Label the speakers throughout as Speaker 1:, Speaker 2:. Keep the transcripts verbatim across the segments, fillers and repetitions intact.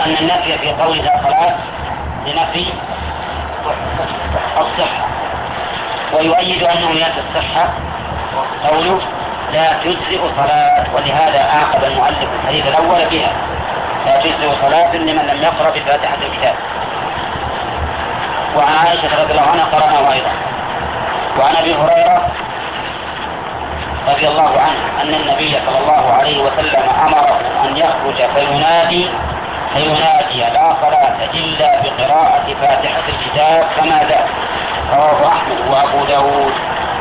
Speaker 1: وأن النفي في قول لا صلاة لنفي الصحة، ويؤيد أنه ينفي الصحة قوله لا تجزئ صلاة، ولهذا أعقب المؤلف الحديث الأول بها لا تجزئ صلاة لمن لم يقرأ بفاتحة الكتاب. وعن عائشة رضي الله عنها قرأناه أيضا. وعن أبي هريرة رضي الله عنه أن النبي صلى الله عليه وسلم أمره أن يخرج فينادي فينادي لا صلاة إلا بقراءة فاتحة الكتاب فما ذاك. رواه أحمد وأبو داود.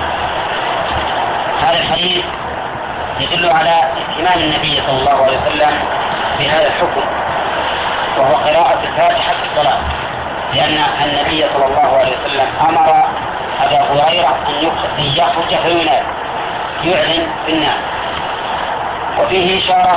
Speaker 1: هذا الحديث يدل على اهتمام النبي صلى الله عليه وسلم بهذا الحكم، وهو قراءة الفاتحة في الصلاة، لأن النبي صلى الله عليه وسلم أمر أبا هريرة أن يخرج فينادي يعلن في الناس. وفيه إشارة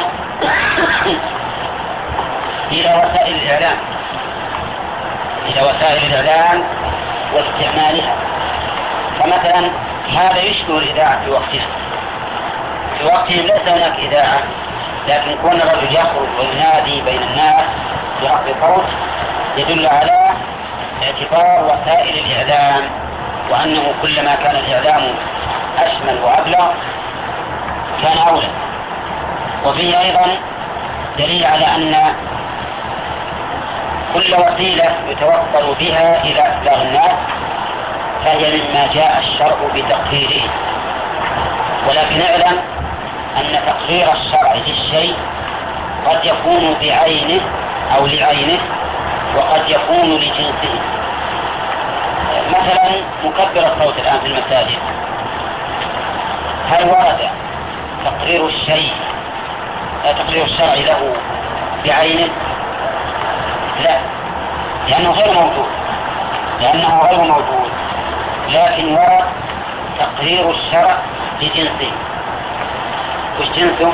Speaker 1: إلى وسائل الإعلام إلى وسائل الإعلام واستعمالها. فمثلا هذا يشبه الإذاعة في وقتها في وقتهم ليس هناك إذاعة، لكن كون الرجل يخرج وينادي بين الناس برفع صوت يدل على اعتبار وسائل الإعلام، وأنه كلما كان الإعلام أشمل وأبلغ كان أولى. وفيه أيضا دليل على أن كل وسيلة يتوصل بها إلى إبلاغ الناس فهي مما جاء الشرع بتقريره. ولكن اعلم أن تقرير الشرع للشيء قد يكون بعينه أو لعينه، وقد يكون لجنسه. مثلا مكبر الصوت الآن في المساجد، هل ورد تقرير الشيء تقرير الشرع له بعينه؟ لا، لأنه غير موجود لأنه غير موجود لكن ورد تقرير الشرع لجنسه. وش جنسه؟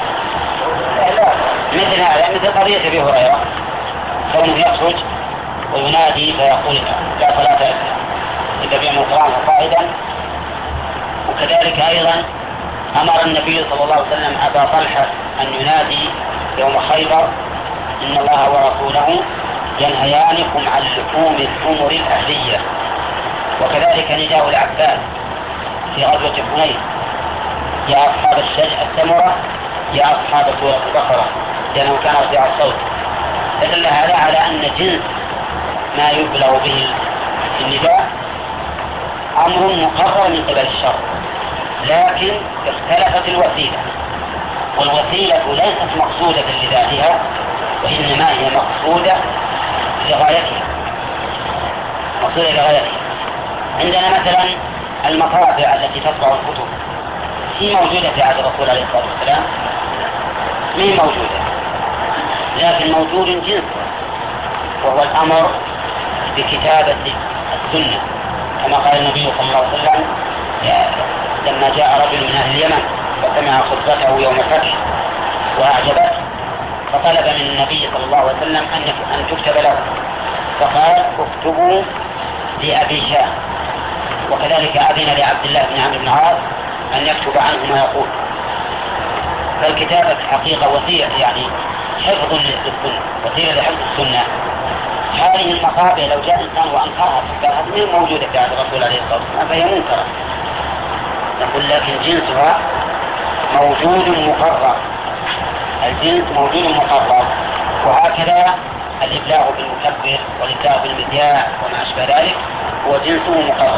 Speaker 1: مثل هذا، مثل قضية أبي هريرة كونه يخرج وينادي فيقول لا صلاة إلا بأن القرآن قائدا. وكذلك أيضا أمر النبي صلى الله عليه وسلم أبا طلحة أن ينادي يوم خيبر إن الله ورسوله ينهيانكم عن لحوم الحمر الأهلية. وكذلك نداء العباس في غزوة حنين يا أصحاب السمرة يا أصحاب سورة البقرة، لأنه كان رفيع الصوت. فدل هذا على أن جنس ما يبلغ به النداء أمر مقرر من قبل الشرع، لكن اختلفت الوسيلة، والوسيلة ليست مقصودة لذاتها وإنما هي مقصودة لغايتها مقصودة لغايتها. عندنا مثلا المطابع التي تطبع الكتب هي موجودة في عهد الرسول عليه الصلاة والسلام، هي موجودة، لكن موجود جنس، وهو الأمر بكتابة السنة، كما قال النبي صلى الله عليه وسلم لما جاء رجل من أهل اليمن وسمع خطبته يوم الفتح وأعجبته، فطلب من النبي صلى الله عليه وسلم أن تكتب له، فقال اكتبوا لأبي شاه. وكذلك أذن لعبد الله بن عمرو بن العاص أن يكتب عنه ما يقول. فالكتابة حقيقة وسيلة، يعني حفظ للسنة، وسيلة لحفظ السنة. هذه المطابع لو جاء إنسان وأنكرها فقال هذه موجودة في عهد الرسول عليه الصلاة والسلام فهي منكرة، نقول لكن جنسها موجود مقرر، الجنس موجود مقرر. وهكذا الإبلاغ بالمكبر والإبلاغ بالمذياع وما أشبه ذلك هو جنسه مقرر.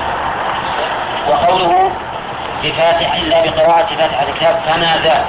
Speaker 1: وقوله بفاتح إلا بقراءة فاتحة الكتاب فماذا،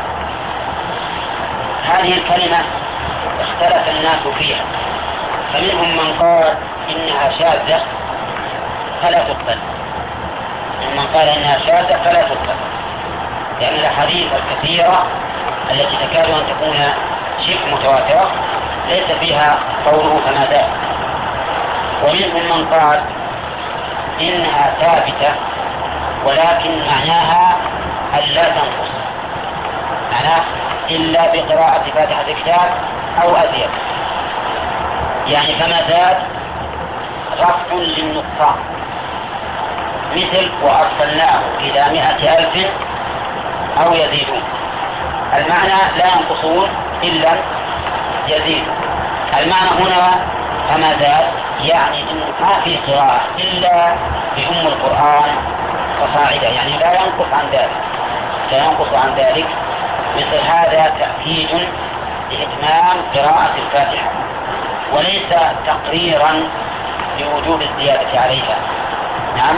Speaker 1: هذه الكلمة اختلف الناس فيها، فمنهم من قال إنها شاذة فلا تقبل، ومن قال إنها شاذة فلا تقبل، لأن الأحاديث الكثيرة التي تكاد أن تكون شبه متواترة ليس فيها قوله فماذا. ومنهم من قال إنها ثابتة ولكن معناها ألا تنقص، معناه إلا بقراءة فاتحة الكتاب أو أزيد، يعني فما زاد رفع للنقصان، مثل وأرسلناه إلى مئة ألف أو يزيدون، المعنى لا ينقصون إلا يزيدون. المعنى هنا فما زاد يعني إنه ما في قراءة إلا بأم القرآن فصاعدا، يعني لا ينقص عن ذلك، لا ينقص عن ذلك. مثل هذا تأكيد لإتمام قراءة الفاتحة، وليس تقريرا لوجوب الزيادة عليها. نعم،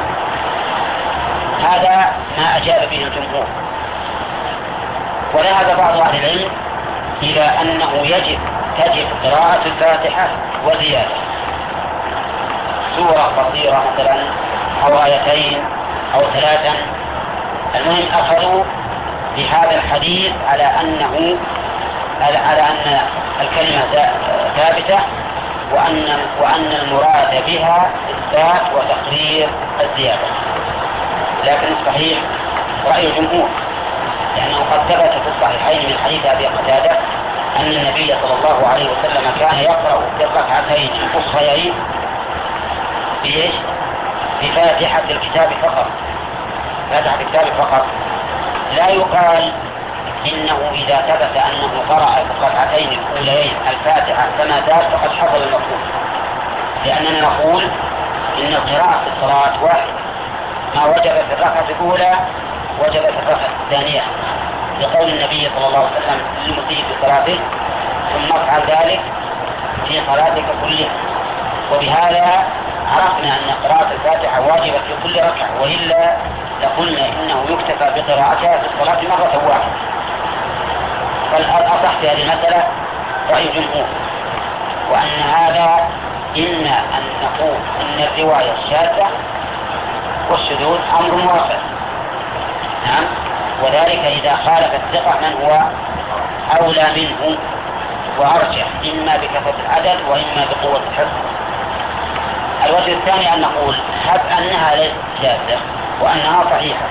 Speaker 1: هذا ما أجاب به الجمهور. وذهب بعض أهل العلم إلى أنه يجب تجب قراءة الفاتحة وزيادة، سورة قصيرة مثلا أو آيتين أو ثلاثا. المهم أخذوا بهذا الحديث على أنه على أن الكلمة ثابتة، وأن وأن المراد بها إثبات وتقرير الزيادة. لكن الصحيح رأي الجمهور، لأنه قد ثبت في الصحيحين من حديث أبي قتادة أن النبي صلى الله عليه وسلم كان يقرأ في الركعتين الأخريين بإيش؟ بفاتحة الكتاب فقط، فاتحة الكتاب فقط. لا يقال إنه إذا ثبت أنه قرأ في الركعتين الأوليين الفاتحة كما زاد فقد حصل المطلوب، لأننا نقول إن القراءة في الصلاة واحد، ما وجب في الركعة الأولى وجب في الركعة الثانية، لقول النبي صلى الله عليه وسلم للمسيء في صلاته ثم افعل ذلك في صلاتك كلها. وبهذا عرفنا أن قراءة الفاتحة واجبة في كل ركعة، وإلا لقلنا إنه يكتفى بقراءتها في الصلاة مرة واحدة. فالأصح في هذه المسألة رأي الجمهور، وأن هذا إما أن نقول إن الرواية الشاذة والشذوذ أمر واقع. نعم، وذلك إذا خالف الثقة من هو أولى منه وأرجح، إما بكثرة العدد وإما بقوة الحفظ. الوجه الثاني أن نقول هب أنها ليست شاذة وأنها صحيحة،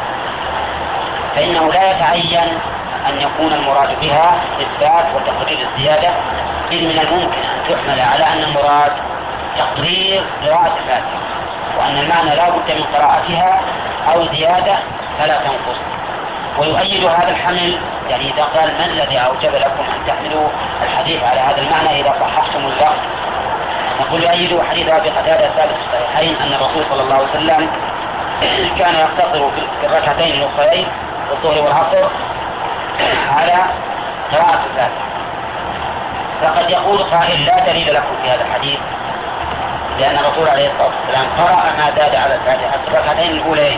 Speaker 1: فإنه لا يتعين أن يكون المراد بها إثبات وتقرير الزيادة، إذ من الممكن أن تحمل على أن المراد تقرير قراءة الفاتحة، وأن المعنى لا بد من قراءتها أو زيادة فلا تنقص. ويؤيد هذا الحمل، يعني إذا قال من الذي أوجب لكم أن تحملوا الحديث على هذا المعنى إذا صححتم اللفظ، نقول يؤيد حديث أبي قتادة الثابت في الصحيحين أن الرسول صلى الله عليه وسلم كان يقتصر في الركعتين الأخرين الظهر والعصر على قراءة الفاتحة. فقد يقول قائل لا دليل لكم في هذا الحديث، لأن الرسول عليه الصلاة والسلام قرأ ما زاد على الفاتحة في الركعتين الأولين.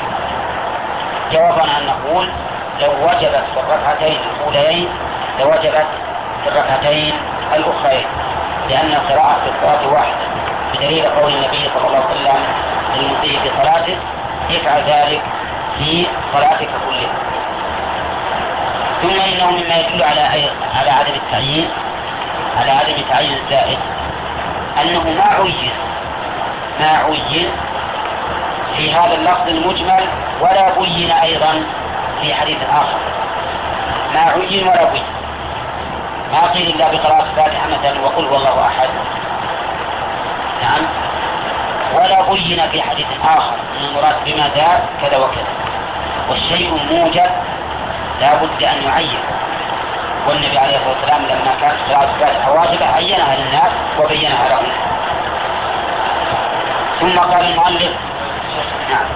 Speaker 1: جوابنا أن نقول لو وجبت في الركعتين الأولين لوجبت في الركعتين الأخرين، لأن القراءة في الصلاة واحدة، بدليل قول النبي صلى الله عليه وسلم للمسيء في صلاته افعل ذلك في صلاتك كلها. ثم إنه مما يدل على على عدم التعيين على عدم تعيين الزائد أنه ما عين ما عين في هذا اللفظ المجمل، ولا بين أيضا في حديث آخر. ما عين ولا بين، ما قيل إلا بقراءة الفاتحة مثلا وقل هو الله أحد. نعم، ولا بين في حديث آخر أن المراد بما زاد كذا وكذا. والشيء موجب لا بد أن يعين، والنبي عليه الصلاة والسلام لما كانت قراءة الفاتحة واجبة عينها للناس وبينها لهم. ثم قال المؤلف نعم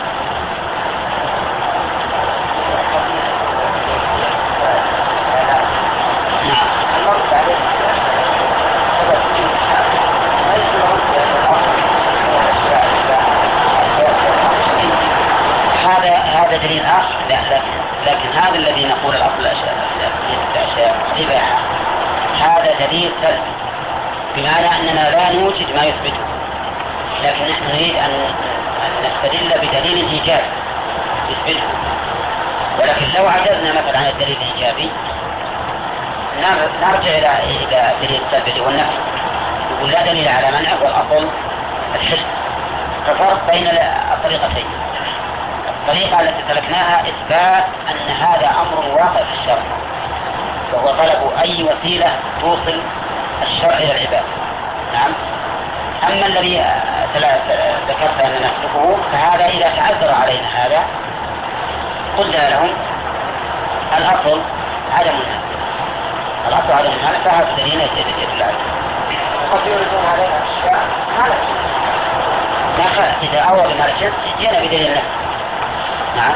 Speaker 1: هذا هذا دليل آخر. لا لا لكن هذا الذي نقول الأصل الأشياء الأشياء إباحة، هذا دليل سلبي، بمعنى أننا لا نوجد ما يثبته، لكن نحن نريد أن نستدل بدليل إيجابي يثبته. ولكن لو عجزنا مثلا عن الدليل الإيجابي نرجع إلى إلى دليل السلبي والنفي، يقول لا دليل على منعه والأصل الحل. ففرق بين الطريقتين. الطريقة التي سلكناها إثبات أن هذا أمر واقع في الشرع، وهو طلب أي وسيلة توصل الشرع إلى العباد. نعم. أما الذي ذكرت أن نسلكه فهذا إذا تعذر علينا هذا قلنا لهم الأصل عدم المنع، الأصل عدم المنع، فهذا الذين يدل عليه.
Speaker 2: قد يردون عليها أشياء ما لا
Speaker 1: ما خالف إذا أول ما رجعت جينا بدليل النفس. نعم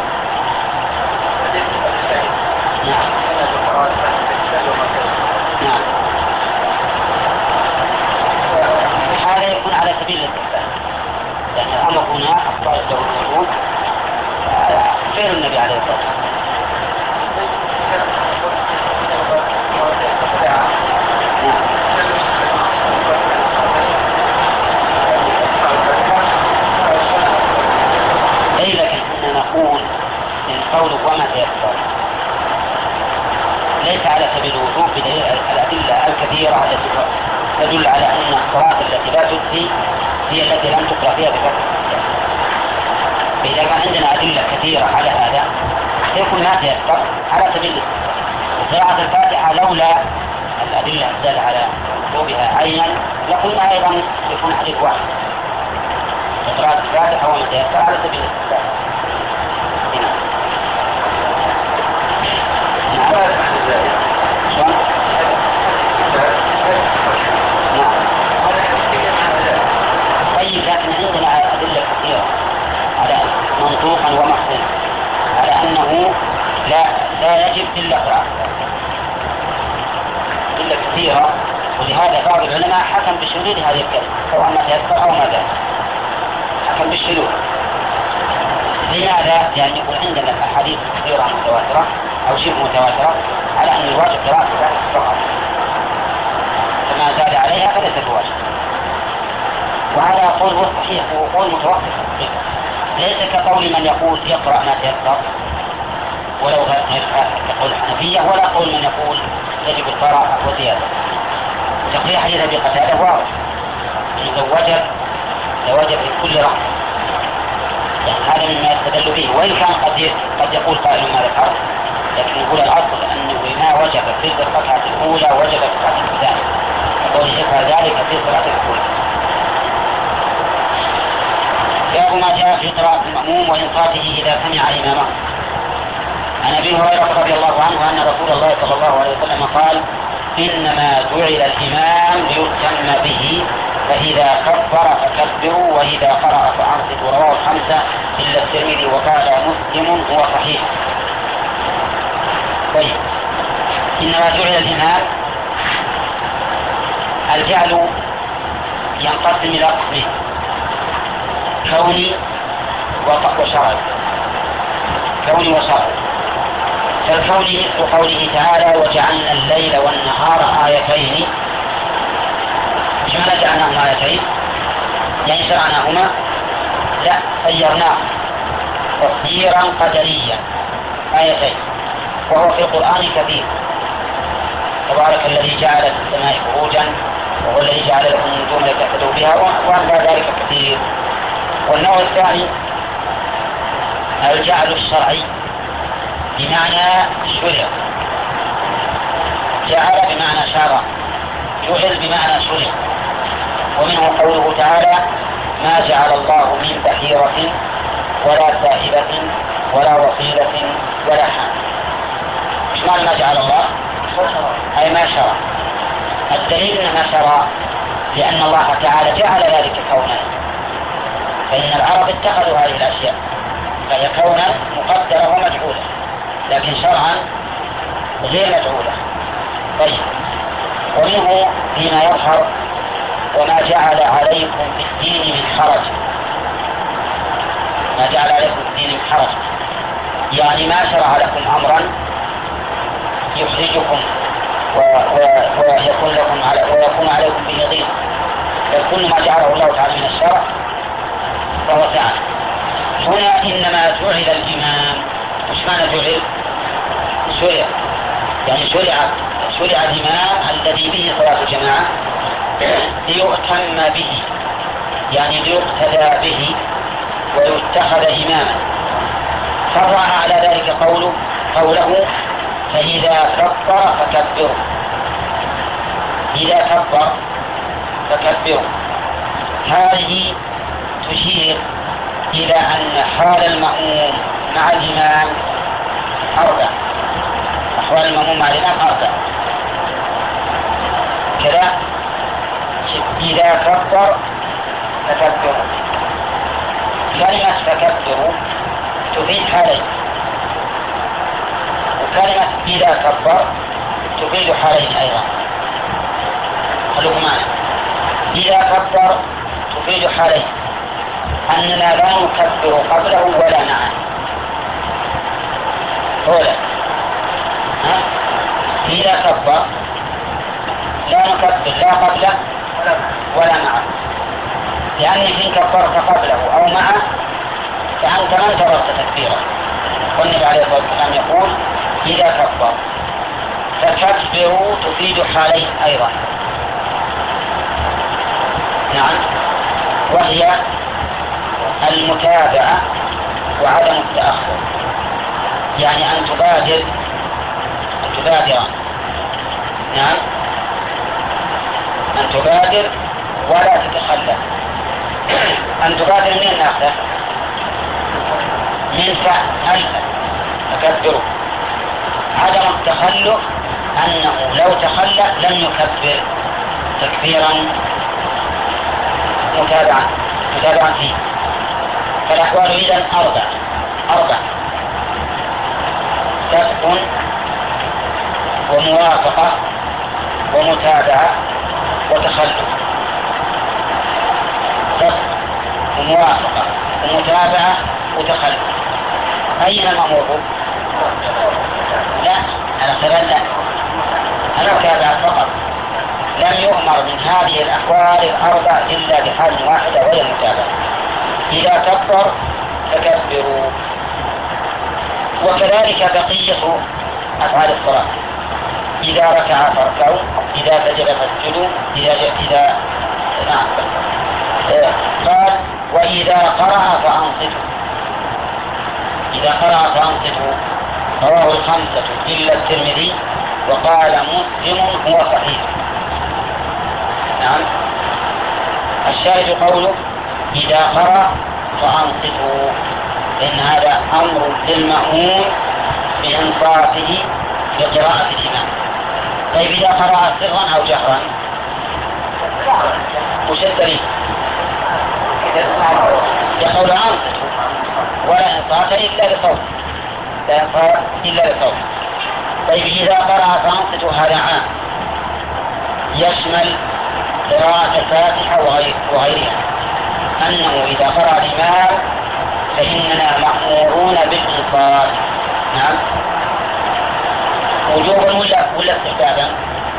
Speaker 1: نعم نعم هذا يكون على سبيل الاستحسان، لأن الأمر هنا أخطاء له الوجود غير النبي عليه الصلاة والسلام. أي لكن كنا نقول إن قوله وما تيسر ليس على سبيل الوجوب بدليل الأدلة الكثيرة التي تدل على أن الصلاة التي لا تجزي هي التي لم تقرأ فيها بفتح الكتاب. فإذا كان عندنا أدلة كثيرة على هذا سيكون ما تيسر على سبيل الاستثناء. قراءة الفاتحة لولا الأدلة الدالة على وجوبها عينا لقلنا أيضا يكون حديث واحد. قراءة الفاتحة وما تيسر على سبيل الاستثناء. طيب لكن عندنا أدلة كثيرة على منطوقا ومحسنا على أنه لا لا يجب إلا قراءة أدلة كثيرة، ولهذا بعض العلماء حكم بشذوذ هذه الكلمة سواء ما تيسر أو ما لا حكم بالشذوذ. لماذا؟ لأن يكون عندنا الأحاديث كثيرة متواترة أو شبه متواترة على أن الواجب قراءة الفاتحة فقط، فما زاد عليها فليس بواجب. وهذا قول هو صحيح وقول متوقف، ليس كقول من يقول يقرأ ما تيسر ولو غير كقول الحنفية، ولا قول من يقول يجب القراءة وزيادة. تقرير حديث أبي قتادة واضح إنه لو وجب لوجب في كل ركعة، يعني هذا مما يستدل به. وإن كان قد قد يقول قائل ما ذكر، لكن يقول الأصل أنه ما وجب في الركعة الأولى وجب في الركعة الثانية، فقول يفعل ذلك في الصلاة الأولى. باب ما جاء في قراءة المأموم وإنصاته إذا سمع إمامه. عن أبي هريرة رضي الله عنه أن رسول الله صلى الله عليه وسلم قال: إنما جعل الإمام ليؤتم به، فإذا كبر فكبروا وإذا قرأ فأنصتوا. رواه الخمسة إلا الترمذي وقال مسلم هو صحيح. طيب، إنما جعل الإمام، الجعل ينقسم إلى قسمين: كوني وشرعي. كوني وشرعي. فالكوني مثل قوله تعالى: وجعلنا الليل والنهار آيتين. ايش معنى جعلناهما آيتين؟ يعني شرعناهما؟ لا، سيرناه تصييرا قدريا آيتين، وهو في القرآن كثير. تبارك الذي جعل في السماء بروجا وهو الذي جعل لكم النجوم لتهتدوا بها، وأمثال ذلك كثير. والنوع الثاني الجعل الشرعي بمعنى شرع. جعل بمعنى شرع، جعل بمعنى شرع. ومنه قوله تعالى: ما جعل الله من بحيرة ولا سائبة ولا وصيلة ولا حام. ايش معنى ما جعل الله؟ أي ما شرع. الدليل أن ما شرع لأن الله تعالى جعل ذلك كونا، فإن العرب اتخذوا هذه الأشياء فهي كونا مقدرة ومجعولة، لكن شرعا غير مجعولة. طيب، ومنه فيما يظهر: وما جعل عليكم في الدين من حرج. ما جعل عليكم في الدين من حرج يعني ما شرع لكم أمرا يحرجكم ويكون لكم على ويكون عليكم به ضيق، فكل ما جعله الله تعالى من الشرع فهو سعى. هنا إنما جعل الإمام. مش معنى جعل؟ شرع، يعني شرع شرع الإمام الذي به صلاة الجماعة ليؤتم به، يعني ليقتدى به ويتخذ إماما. فرع على ذلك قوله قوله فإذا كبر فكبروا. إذا كبر فكبروا، هذه تشير إلى أن حال المأموم مع الإمام أربع. أحوال المأموم مع الإمام أربع كذا. طيب إذا كبر فكبروا. كلمة فكبروا تفيد حالين، وكلمة إذا كبر تفيد حالين أيضا. خلوكم معنا. إذا كبر تفيد حالين، أننا لا نكبر قبله ولا معه. أولا ها؟ إذا كبر لا نكبر لا قبله ولا معه، لأنك إن كبرت قبله أو معه فأنت ما انتظرت تكبيره. والنبي عليه الصلاة والسلام يقول إذا كبر. فكبروا تفيد حالين أيضا. نعم، وهي المتابعة وعدم التأخر، يعني أن تبادر أن تبادر نعم أن تبادر ولا تتخلف. أن تبادر من الناس من فعل تكبره. عدم التخلف أنه لو تخلف لن يكبر تكبيرا متابعا متابعا فيه. فالأحوال إذن أربع أربع سبق وموافقة ومتابعة وتخلف. سبق وموافقة ومتابعة وتخلف. أين المأمور؟ لا، على خلال لا المتابعة فقط. لم يؤمر من هذه الأحوال الأربع إلا بحال واحدة وهي المتابعة. إذا كبر فكبروا. وكذلك بقية أفعال الصلاة. إذا ركع فاركعوا، إذا سجد فاسجدوا، إذا إذا نعم قال وإذا قرأ فأنصتوا. إذا قرأ فأنصتوا رواه الخمسة إلا الترمذي، وقال مسلم هو صحيح. نعم، الشاهد قوله إذا قرأ فأنصتوا، لأن هذا أمر للمأمون بإنصاته لقراءة الإمام. طيب إذا قرأ سرا أو جهرا وش الدليل؟ يقول أنصتوا ولا إنصات إلا لصوت، لا إنصات إلا لصوت. طيب إذا قرأ فأنصتوا هذا عام يشمل قراءة الفاتحة وغيرها، أنه إذا قرأ الإمام فإننا مأمورون بالإنصات. نعم، وجوبا ولا ولا استحبابا؟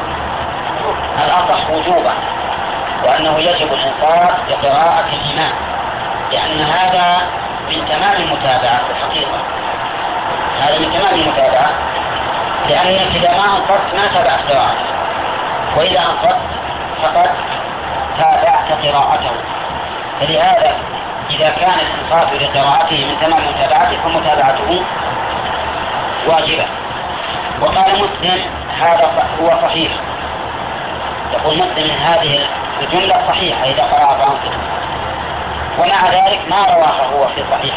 Speaker 1: الأصح وجوبا، وأنه يجب الإنصات لقراءة الإمام، لأن هذا من تمام المتابعة في الحقيقة. هذا من تمام المتابعة، لأنك إذا ما أنصت ما تابعت قراءته، وإذا أنصت فقد تابعت قراءته. فلهذا إذا كان الإنصات لقراءته من تمام متابعته فمتابعته واجبة. وقال مسلم هذا هو صحيح، يقول مسلم من هذه الجملة صحيحة إذا قرأ فأنصت، ومع ذلك ما رواه هو في صحيح،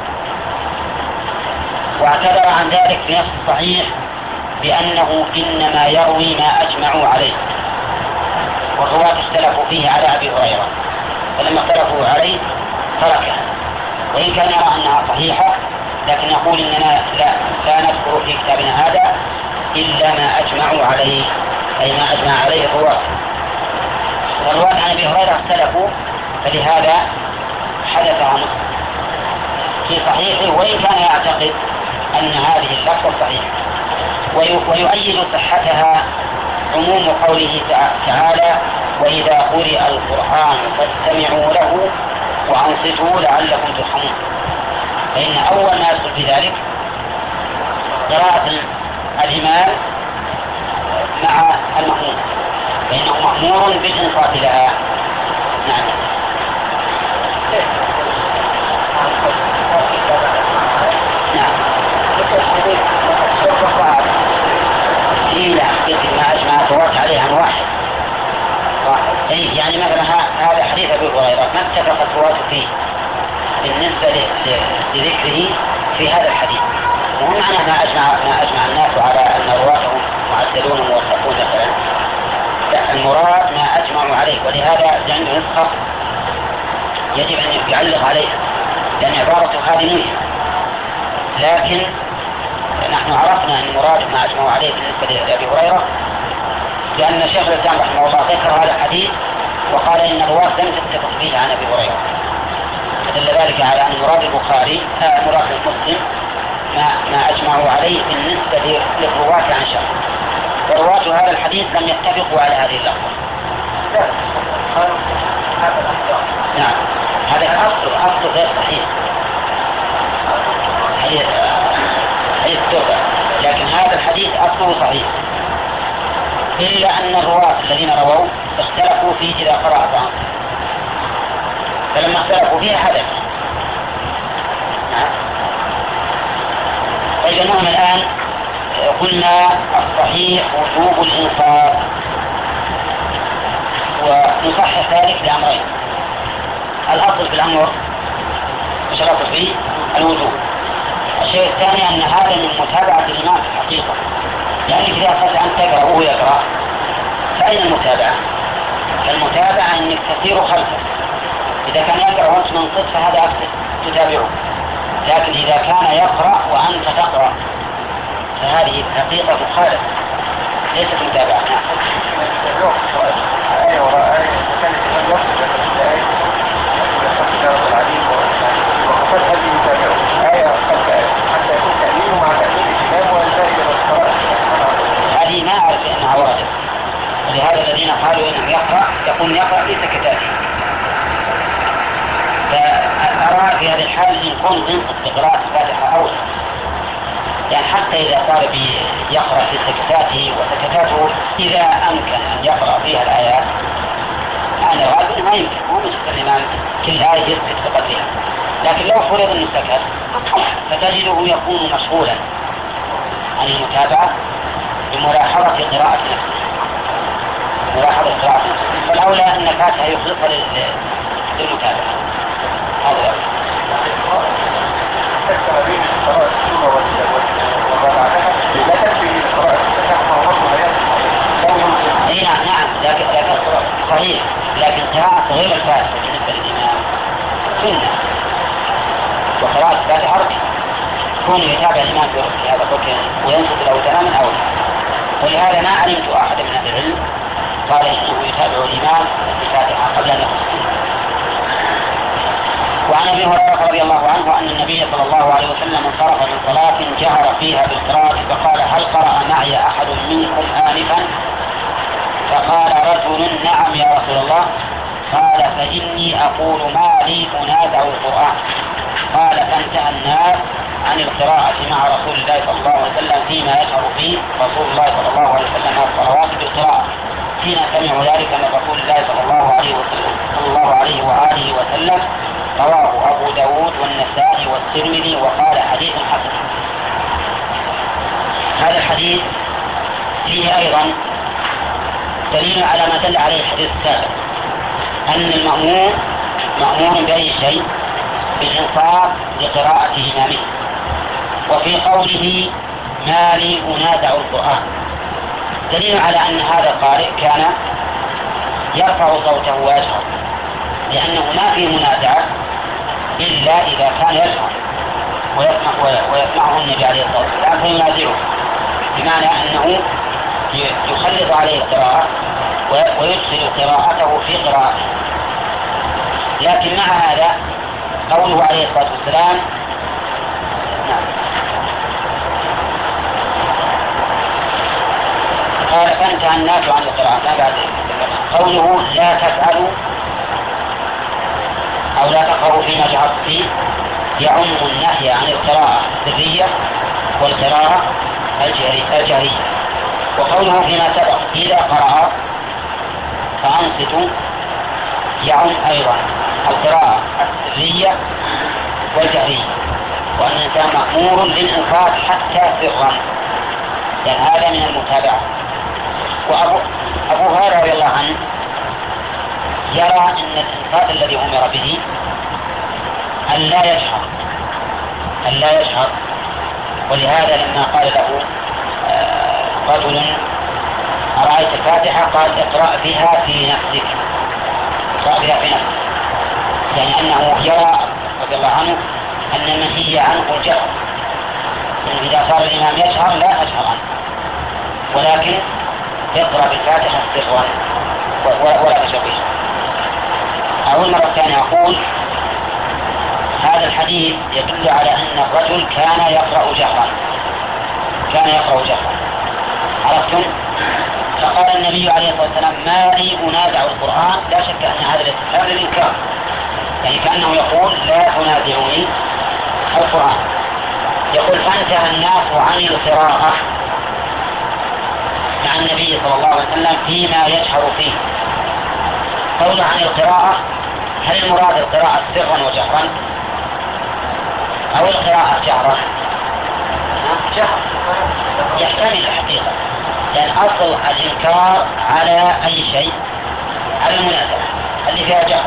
Speaker 1: واعتذر عن ذلك في نفس الصحيح بأنه إنما يروي ما أجمعوا عليه، والرواة اختلفوا فيه على أبي هريرة، فلما اختلفوا عليه تركها. وإن كان يرى أنها صحيحة لكن نقول إننا لا, لا نذكر في كتابنا هذا إلا ما أجمعوا عليه، أي ما أجمع عليه الرواة. والرواة عن أبي هريرة اختلفوا، فلهذا حدثها مسلم في صحيحه، وإن كان يعتقد أن هذه اللفظة صحيحة. ويؤيد صحتها عموم قوله تعالى وإذا قرئ القرآن فاستمعوا له وأنصتوا لعلكم ترحمون، فإن أول ما يدخل في ذلك قراءة الإمام مع المأمون، فإنه مأمور بالإنصات لها. نعم. نعم. إلا ما أجمع الرواة عليه عن واحد. أي يعني مثلا هذا حديث أبي هريرة ما اتفقت الرواة فيه بالنسبة لذكره في هذا الحديث، وهو معنى ما أجمع ما أجمع الناس على أن رواته معدلون موثقون مثلا. لا، المراد ما أجمع أجمعوا عليه، ولهذا عنده نسخة يجب أن يعلق عليها لأن عبارته هذه مهمة. لكن نحن عرفنا أن المراد ما أجمعوا عليه بالنسبة لأبي هريرة، لأن شيخ الإسلام رحمه الله ذكر هذا الحديث وقال إن الرواة لم تتفق فيه عن أبي هريرة، فدل ذلك على أن مراد البخاري آه مراد مسلم ما, ما أجمعوا عليه بالنسبة للرواة عن شخص، ورواة هذا الحديث لم يتفقوا على هذه اللفظة. نعم، هذا أصل أصل غير صحيح، حديث حديث توبة، لكن هذا الحديث أصله صحيح، إلا أن الرواة الذين رووا اختلفوا فيه إذا قرأ بعض، فلما اختلفوا فيه حدث. طيب المهم الآن قلنا الصحيح وجوب الإنصاف، ونصحح ذلك لأمرين. الأصل في الأمر مش الأصل فيه الوجوب. الشيء الثاني أن هذا من متابعة الإمام في الحقيقة، يعني إذا أصلت أن تقرأ وهو يقرأ فأين المتابعة؟ المتابعة أنك تسير خلفه، إذا كان يقرأ وأنت منصت فهذا أكثر تتابعه، لكن إذا كان يقرأ وأنت تقرأ فهذه الحقيقة مخالفة ليست متابعة. هذه ما أعرف أنها وردت، ولهذا الذين قالوا إنه يقرأ يقول يقرأ في سكتاته، فأرى في هذه الحال أن يكون ينصت بقراءة الفاتحة أولى، يعني حتى إذا صار يقرأ في سكتاته وسكتاته إذا أمكن أن يقرأ فيها الآيات أنا رأيت ما يمكن، مو مثل الإمام كل آية يثبت بقدرها، لكن لو فرض أنه سكت فتجده يكون مشغولا عن المتابعة بملاحظة قراءة نفسه، ملاحظة قراءة نفسه، فالأولى أن الفاتحة يخلصها للمتابعة. هذا اي نعم نعم لكن لكن صحيح، لكن قراءة غير الفاتحة بالنسبة للإمام سنة، وقراءة الفاتحة ركن، كون يتابع الإمام في هذا الركن وينصت له تماما أولى، ولهذا ما علمت أحد من أهل العلم قال إنه يتابع الإمام الفاتحة قبل أن يخص. وعن ابي هريره رضي الله عنه ان النبي صلى الله عليه وسلم انصرف من صلاه جهر فيها بالقراءه فقال هل قرأ معي احد منكم آنفا؟ فقال رجل نعم يا رسول الله. قال فاني اقول ما لي انازع القرآن. قال فانتهى الناس عن القراءة مع رسول الله صلى الله عليه وسلم فيما يشعر فيه رسول الله صلى الله عليه وسلم الصلوات بالقراءة حين سمعوا ذلك من رسول الله صلى الله عليه وسلم صلى الله عليه وآله وسلم. رواه أبو داود والنسائي والترمذي وقال حديث حسن. هذا الحديث فيه أيضا دليل على ما دل عليه الحديث السابق، أن المأمور مأمور بأي شيء بالإنصاف لقراءة إمامه. وفي قوله ما لي أنازع القرآن دليل على أن هذا القارئ كان يرفع صوته ويجهر، لأنه ما فيه منازعة إلا إذا كان يشعر ويسمع ويسمعه النبي عليه الصلاة والسلام فينازعه، بمعنى أنه يخلط عليه القراءة ويدخل قراءته في قراءته. لكن مع هذا قوله عليه الصلاة والسلام نعم قال فانتهى الناس عن القراءة ما بعد قوله لا تفعلوا أو لا تقرأوا فيما جهرت فيه يعم النهي عن القراءة السرية والقراءة الجهرية. وقوله فيما سبق إذا قرأ فأنصتوا يعم أيضا القراءة السرية والجهرية، وأن الإنسان مأمور للإنصات حتى سرا، لأن هذا من المتابعة. وأبو أبو هريرة رضي الله عنه يرى أن الإنصات الذي أمر به أن لا يجهر أن لا يجهر ولهذا لما قال له رجل أرأيت الفاتحة قال اقرأ بها في نفسك، اقرأ بها في نفسك، يعني أنه يرى رضي الله عنه أن المنهي عنه الجهر، إن إذا صار الإمام يجهر لا أجهر عنه، ولكن اقرأ بالفاتحة سرا ولا تشويش. أول مرة ثانية أقول هذا الحديث يدل على أن الرجل كان يقرأ جهرا، كان يقرأ جهرا، عرفتم؟ فقال النبي عليه الصلاة والسلام ما لي أنازع القرآن، لا شك أن هذا الاستفهام للإنكار، يعني كأنه يقول لا تنازعني القرآن. يقول فانتهى الناس عن القراءة مع النبي صلى الله عليه وسلم فيما يجهر فيه. قول عن القراءة، هل المراد القراءة سرا وجهرا أو القراءة جهرا؟ جهر يحتمل الحقيقة، لأن أصل الإنكار على أي شيء على المنازعة اللي فيها جهر،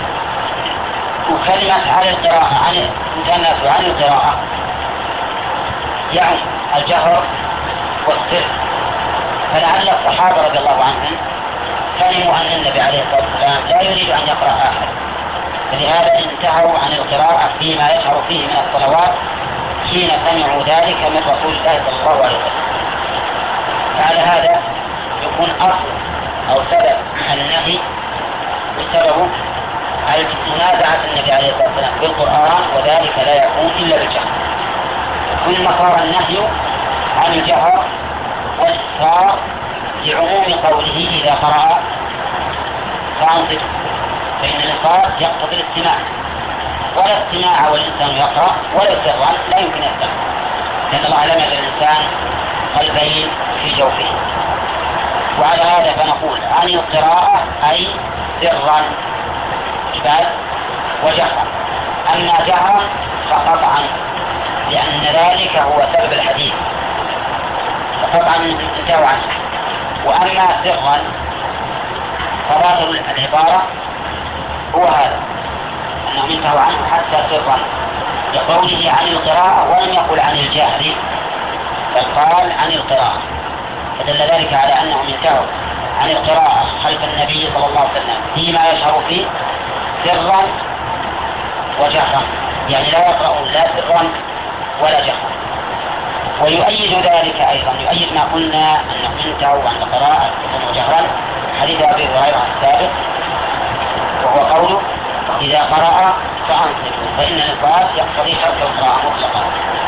Speaker 1: وكلمة عن القراءة عن الناس عن القراءة يعني الجهر والسر. فلعل الصحابة رضي الله عنهم فهموا أن النبي عليه الصلاة والسلام لا يريد أن يقرأ أحد، فلهذا انتهوا عن القراءة فيما يشعر فيه من الصلوات حين سمعوا ذلك من رسول الله صلى الله عليه وسلم. فعلى هذا يكون أصل أو سبب النهي وسببه منازعة النبي عليه الصلاة والسلام بالقرآن، وذلك لا يكون إلا بالجهر. ثم صار النهي عن الجهر والإصرار لعموم قوله إذا قرأ فأنصت، فإن الإصرار يقتضي الاستماع، ولا استماع والإنسان يقرأ ولا يستغرب لا يمكن يستمع، لأن الله لم يجعل الإنسان قلبين في جوفه. وعلى هذا فنقول عن القراءة أي سرا بل وجهرا، أما جهرا فقطعا لأن ذلك هو سبب الحديث فقطعا انتهوا عنه. وأما سرا فظاهر العبارة هو هذا أنهم انتهوا عنه حتى سرا لقوله عن القراءة ولم يقل عن الجهر بل قال عن القراءة، فدل ذلك على أنهم انتهوا عن القراءة خلف النبي صلى الله عليه وسلم فيما يشعر فيه سرا وجهرا، يعني لا يقرأون لا سرا ولا جهرا. ويؤيد ذلك أيضا، يؤيد ما قلنا أنهم انتهوا عن القراءة سرا وجهرا حديث أبي هريرة السابق، وهو قوله إذا قرأ فأنصتوا، فإن الإنصات يقتضي ترك القراءة مطلقا.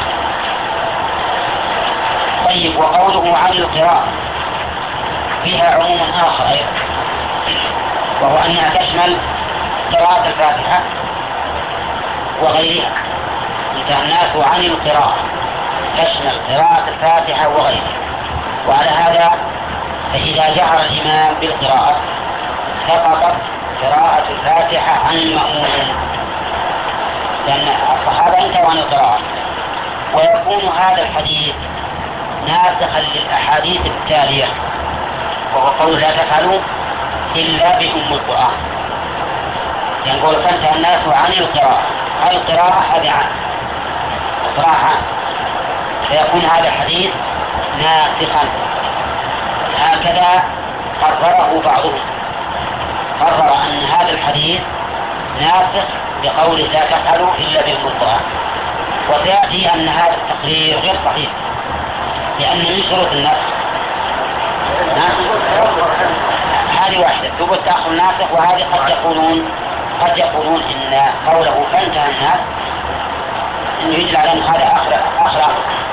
Speaker 1: طيب، وقوله عن القراءة فيها عموم آخر أيضا، وهو أنها تشمل قراءة الفاتحة وغيرها. انتهى الناس عن القراءة تشمل قراءة الفاتحة وغيرها. وعلى هذا فإذا جهر الإمام بالقراءة سقطت قراءة الفاتحة عن المأموم، لأن الصحابة انتهوا عن القراءة. ويكون هذا الحديث ناسخا للأحاديث التالية، وهو قول لا تفعلوا إلا بأم القرآن، يقول يعني فانتهى الناس عن القراءة، هذه القراءة هذه عام القراءة عام، فيكون هذا الحديث ناسخا. هكذا قرره بعضهم، قرر أن هذا الحديث ناسخ بقول لا تفعلوا إلا بأم القرآن. وسيأتي أن هذا التقرير غير صحيح، لأن من شروط النسخ هذه واحدة ثبوت تأخر الناسخ، وهذه قد يقولون قد يقولون إن قوله فانتهى الناس إنه يدل على أن هذا آخر آخر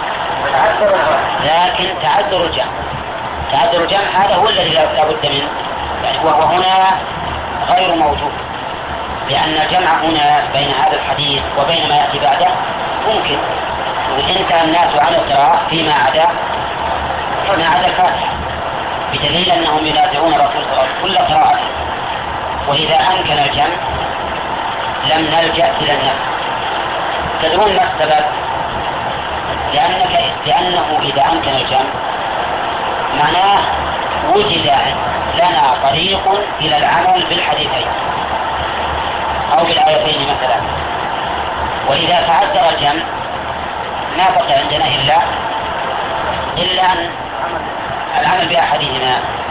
Speaker 1: لكن تعذر الجمع تعذر الجمع هذا هو الذي لا بد منه، يعني وهو هنا غير موجود، لأن الجمع هنا بين هذا الحديث وبين ما يأتي بعده ممكن. وانتهى الناس عن القراءة فيما عدا فيما عدا الفاتحة، بدليل أنهم ينازعون الرسول صلى الله عليه وسلم كل قراءته. وإذا أمكن الجمع لم نلجأ إلى النفس. تدرون ما السبب؟ لأنك لأنه إذا أمكن الجمع معناه وجد لنا طريق إلى العمل بالحديثين أو بالآيتين مثلا. وإذا تعذر الجمع ما بقي عندنا إلا إلا أن العمل بأحدهما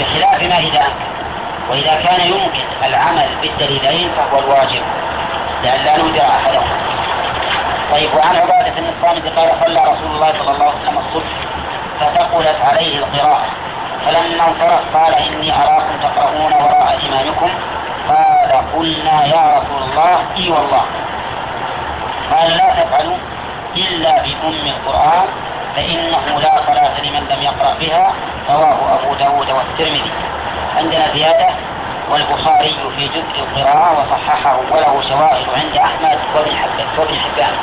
Speaker 1: بخلاف ما إذا أمكن. وإذا كان يمكن العمل بالدليلين فهو الواجب لأن لا نودع أحدهم. طيب، وعن عبادة بن الصامت قال صلى رسول الله صلى الله عليه وسلم الصبح فثقلت عليه القراءة فلما انصرف قال إني أراكم تقرؤون وراء إمامكم. قال قلنا يا رسول الله إي والله. قال لا تفعلوا إلا بأم القرآن فإنه لا صلاة لمن لم يقرأ بها. رواه أبو داود والترمذي. عندنا زيادة والبخاري في جزء القراءة وصححه وله شواهد عند أحمد وابن حبان.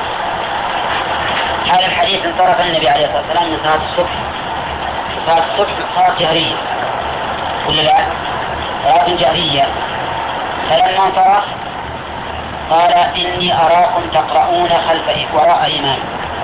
Speaker 1: هذا الحديث انصرف النبي عليه الصلاة والسلام من صلاة الصبح. صلاة الصبح صلاة جهرية ولا لا؟ صلاة جهرية. فلما انصرف قال إني أراكم تقرؤون خلف وراء إمام.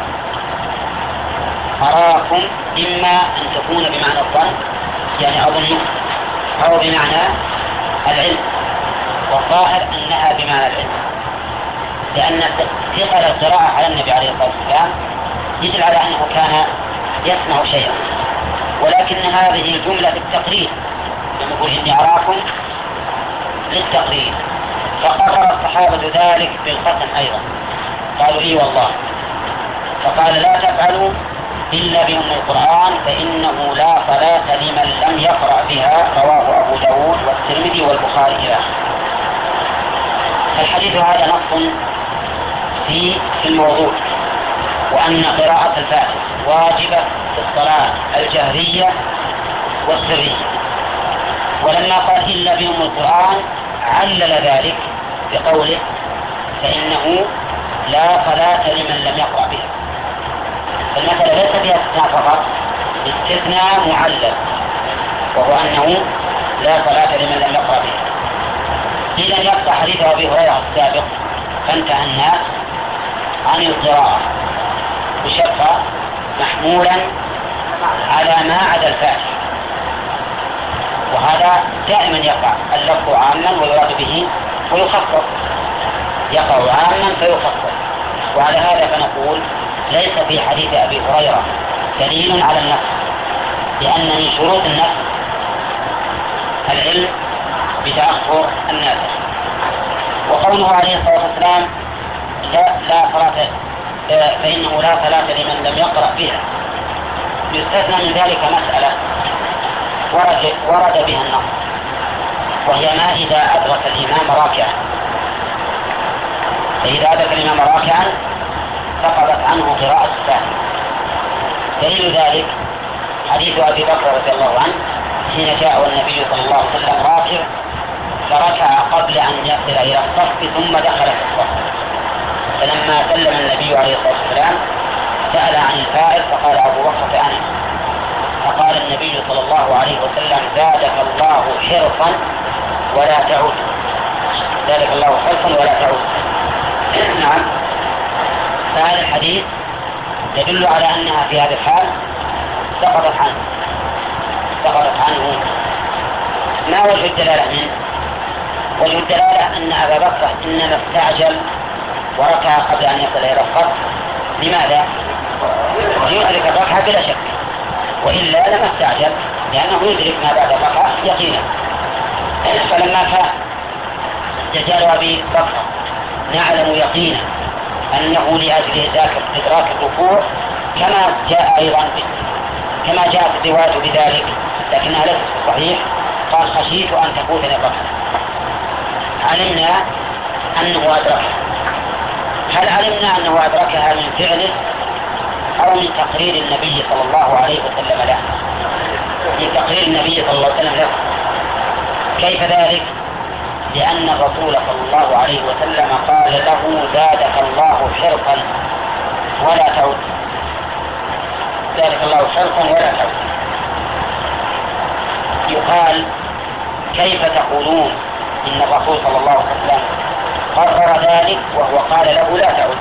Speaker 1: أراكم إما أن تكون بمعنى الظن يعني أظن أو بمعنى العلم، والظاهر أنها بمعنى العلم لأن ثقل القراءة على النبي عليه الصلاة والسلام يدل على أنه كان يسمع شيئا، ولكن هذه الجملة بالتقرير يقول إني أراكم للتقرير، فقرر الصحابة ذلك بالقسم أيضا قالوا إي والله. فقال لا تفعلوا إلا بأم القرآن فإنه لا صلاة لمن لم يقرأ بها. رواه أبو داود والترمذي والبخاري إلى آخره. الحديث هذا نص في الموضوع وأن قراءة الفاتحة واجبة في الصلاة الجهرية والسرية. ولما قال إلا بأم القرآن علل ذلك بقوله فإنه لا صلاة لمن لم يقرأ بها. المسألة ليس فيها استثناء فقط، استثناء معلل وهو أنه لا صلاة لمن لم يقرأ بها. إذا يبقى حديث أبي هريرة السابق فانتهى الناس عن القراءة بشرط محمولا على ما عدا الفاتحة، وهذا دائما يقع اللفظ عاما ويراد به ويخصص، يقع عاما فيخصص. وعلى هذا فنقول ليس في حديث أبي هريرة دليل على النص، لأن من شروط النص العلم بتأخر الناسخ. وقوله عليه الصلاة والسلام لا لا صلاة فإنه لا صلاة لمن لم يقرأ بها، يستثنى من ذلك مسألة ورد, ورد بها النص، وهي ما إذا أدرك الإمام راكعا. فإذا أدرك الإمام راكعا سقطت عنه قراءة الفاتحة. دليل ذلك حديث أبي بكر رضي الله عنه حين جاء النبي صلى الله عليه وسلم راكع فركع قبل أن يصل إلى الصف ثم دخل في الصف، فلما سلم النبي عليه الصلاة والسلام سأل عن الفائز فقال أبو بكر أنا، فقال النبي صلى الله عليه وسلم زادك الله حرصا ولا تعود، زادك الله حرصا ولا تعود. نعم. فهذا الحديث يدل على أنها في هذا الحال سقطت عنه سقطت عنه ما وجه الدلالة منه؟ وجه الدلالة أن أبا بكر إنما استعجل وركع قبل أن يصل إلى الصف. لماذا؟ يدرك الركعة بلا شك، وإلا لما استعجل لأنه يدرك ما بعد الركعة يقينا. فلما كان استعجال أبي بكر نعلم يقينا أنه لأجل ذاك إدراك الركوع كما جاء أيضا كما جاءت الرواية بذلك لكنها ليست صحيح. قال خشيت أن تفوتني الركعة. علمنا أنه أدركها. هل علمنا أنه أدركها من فعله أو من تقرير النبي صلى الله عليه وسلم له؟ من تقرير النبي صلى الله عليه وسلم له. كيف ذلك؟ لأن الرسول صلى الله عليه وسلم قال له زادك الله حرصا ولا تعود، زادك الله حرصا ولا تعود. يقال كيف تقولون إن الرسول صلى الله عليه وسلم قرر ذلك وهو قال له لا تعود؟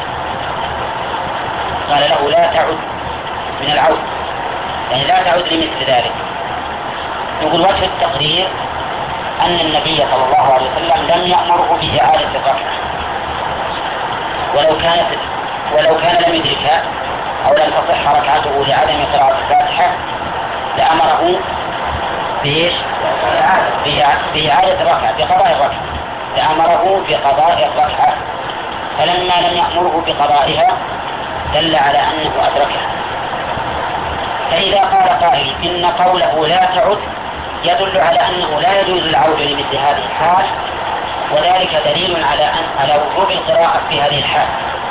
Speaker 1: قال له لا تعود من العود، يعني لا تعود لمثل ذلك. يقول وجه التقرير أن النبي صلى الله عليه وسلم لم يأمره بإعادة الركعة، ولو كانت ولو كان لم يدركها أو لم تصح ركعته لعدم قراءة الفاتحة لأمره بإيش؟ بإعادة الركعة، بقضاء الركعة، فأمره بقضاء الركعة، فلما لم يأمره بقضائها دل على أنه أدركها. فإذا قال قائل إن قوله لا تعد يدل على أنه لا يجوز العودة لمثل هذه الحال، وذلك دليل على أن على وجوب القراءة في هذه الحال.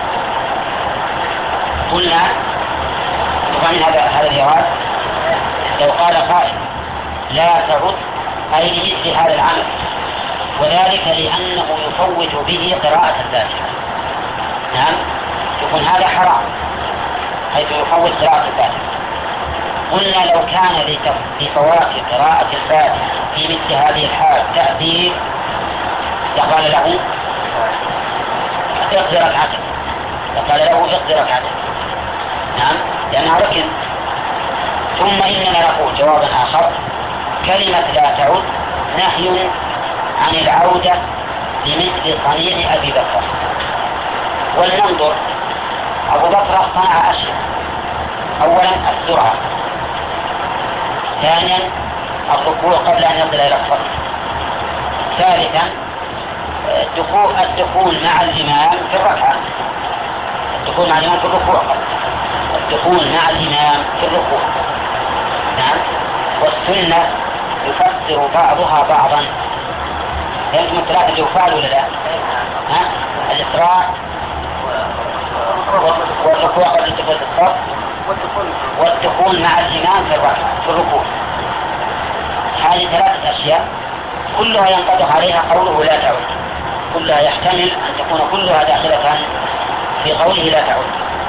Speaker 1: قلنا طبعا هذا هذا الجواب لو قال قائل لا تعد أي لمثل هذا العمل، وذلك لأنه يفوت به قراءة الفاتحة، نعم يكون هذا حرام حيث يفوت قراءة الفاتحة. قلنا لو كان لفوات قراءة الفاتحة في مثل هذه الحال تأثير فقال له اقضي ركعتك، فقال له اقضي ركعتك، نعم لأنها ركن. ثم إننا نقول جوابا آخر كلمة لا تعد نهي عن العودة لمثل صنيع أبي بكر. ولننظر، أبو بكر صنع أشياء، أولا السرعة، ثانيا الركوع قبل أن يصل إلى الصف، ثالثا الدخول الدخول مع الإمام في الركعة، الدخول مع الإمام في الركوع، الدخول مع الإمام في الركوع، نعم. والسنة يفسر بعضها بعضا، لأنهم الثلاثة اللي يفعلوا ولا لا؟ ها؟ الإسراء والركوع قبل الدخول في الصف والدخول مع الإمام في الركعة في الركوع. هذه ثلاثة أشياء كلها ينطبق عليها قوله لا تعد، كلها يحتمل أن تكون كلها داخلة في قوله لا تعد.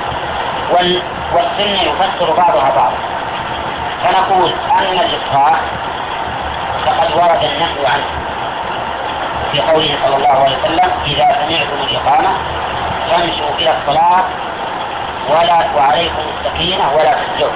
Speaker 1: والسنة يفسر بعضها بعضا، فنقول أن الإسراء فقد ورد النهي عنه في قوله صلى الله عليه وسلم إذا سمعتم الإقامة فامشوا إلى الصلاة ولا وعليكم السكينة ولا تسجدوا.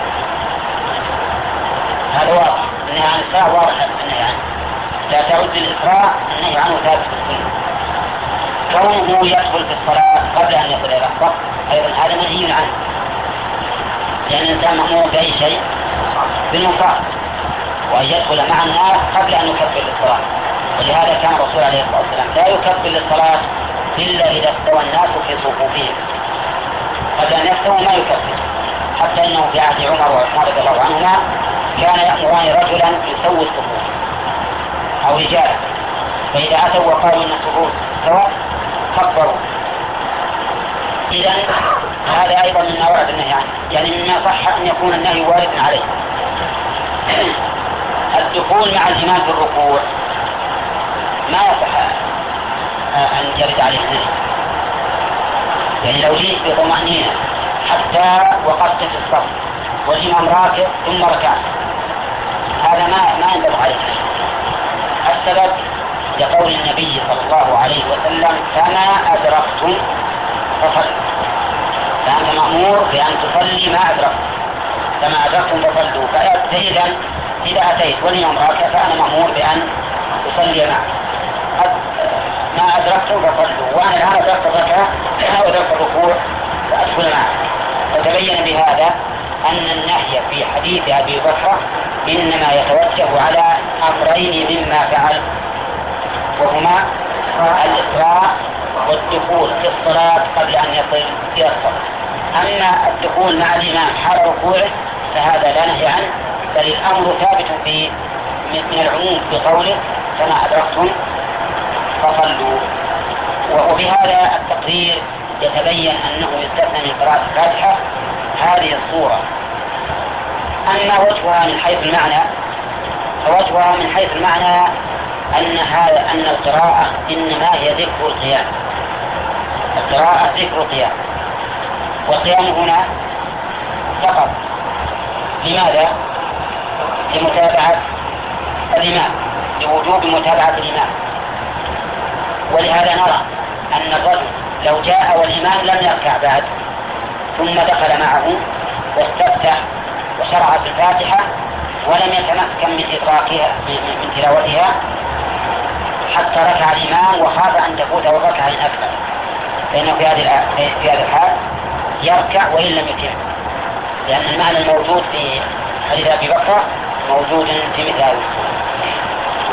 Speaker 1: هذا واضح، النهي عن الإسراء واضح النهي عنه، لا تعد الإسراء النهي عنه ثابت في السنة. كونه يدخل في الصلاة قبل أن يصل إلى الصف أيضا هذا منهي عنه، لأن الإنسان مأمور بأي شيء بالمصاب، وأن يدخل مع الناس قبل أن يكبر للصلاة. ولهذا كان الرسول عليه الصلاة والسلام لا يكبر للصلاة إلا إذا استوى الناس في صفوفهم، قبل أن يستووا ما يكبر. حتى إنه في عهد عمر وعثمان رضي الله عنهما كان يأمران رجلا يسوي الصفوف أو رجالا، فإذا أتوا وقالوا إن الصفوف استوت كبروا. إذن هذا أيضا مما ورد النهي عنه، يعني مما صح أن يكون النهي واردا عليه. الدخول مع الإمام في الركوع ما يصح أن يرد عليه النهي، يعني لو جئت بطمأنينة حتى وقفت في الصف والإمام راكع ثم ركعت هذا ما ما ينبغي عليه. السبب لقول النبي صلى الله عليه وسلم فما أدركتم فصلوا، فأنت مأمور بأن تصلي ما أدركت، فما أدركتم فصلوا. فإذا إذا أتيت والإمام راكع فأنا مأمور بأن أصلي معه، ما أدركتم فصلوا، وأنا الآن أدركت الركعة أو أدركت الركوع فأدخل معه. وتبين بهذا أن النهي في حديث أبي بكر إنما يتوجه على أمرين مما فعل، وهما الإسراء والدخول في الصلاة قبل أن يصل إلى الصلاة. أما الدخول مع الإمام حال ركوعه فهذا لا نهي عنه، بل الأمر ثابت في من العموم في قوله فما أدركتم فصلوا. وبهذا التقرير يتبين أنه يستثنى من قراءة الفاتحة هذه الصورة. أما وجهها من حيث المعنى فوجهها من حيث المعنى أن هذا أن القراءة إنما هي ذكر القيام، القراءة ذكر القيام، والقيام هنا فقط. لماذا؟ لمتابعة الإمام، لوجوب متابعة الإمام. ولهذا نرى أن الرجل لو جاء والإمام لم يركع بعد ثم دخل معه واستفتح وشرع في الفاتحة ولم يتمكن من إدراكها من تلاوتها حتى ركع الإمام وخاف أن تفوته الركعة الأكبر، لأنه في هذه في هذا الحال يركع وإن لم يتم، لأن المعنى الموجود في حديث أبي بكر موجود في مثل هذا.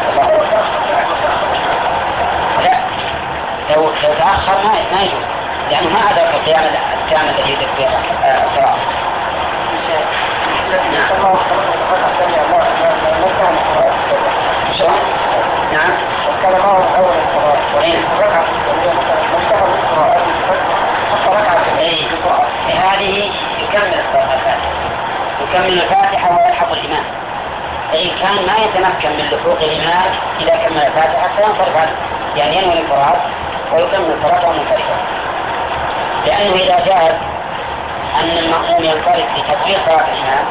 Speaker 1: لا، لو لو تأخر ما ما يجوز، يعني ما أدرك القيام القيام الذي يدرك فيها القراءة. نعم.
Speaker 2: الكلمات أول الصلاة والركعة الثانية القراءة حتى ركعة
Speaker 1: هذه يكمل الفاتحة يكمل الفاتحة ويلحق الإمام، فإن كان ما يتمكن من لحوق الإمام إذا كمل الفاتحة فينصرف عنه، يعني ينوي الانفراد ويكمل الصلاة منفردا، لأنه إذا جاز أن المأموم ينفرد في تكبير صلاة الإمام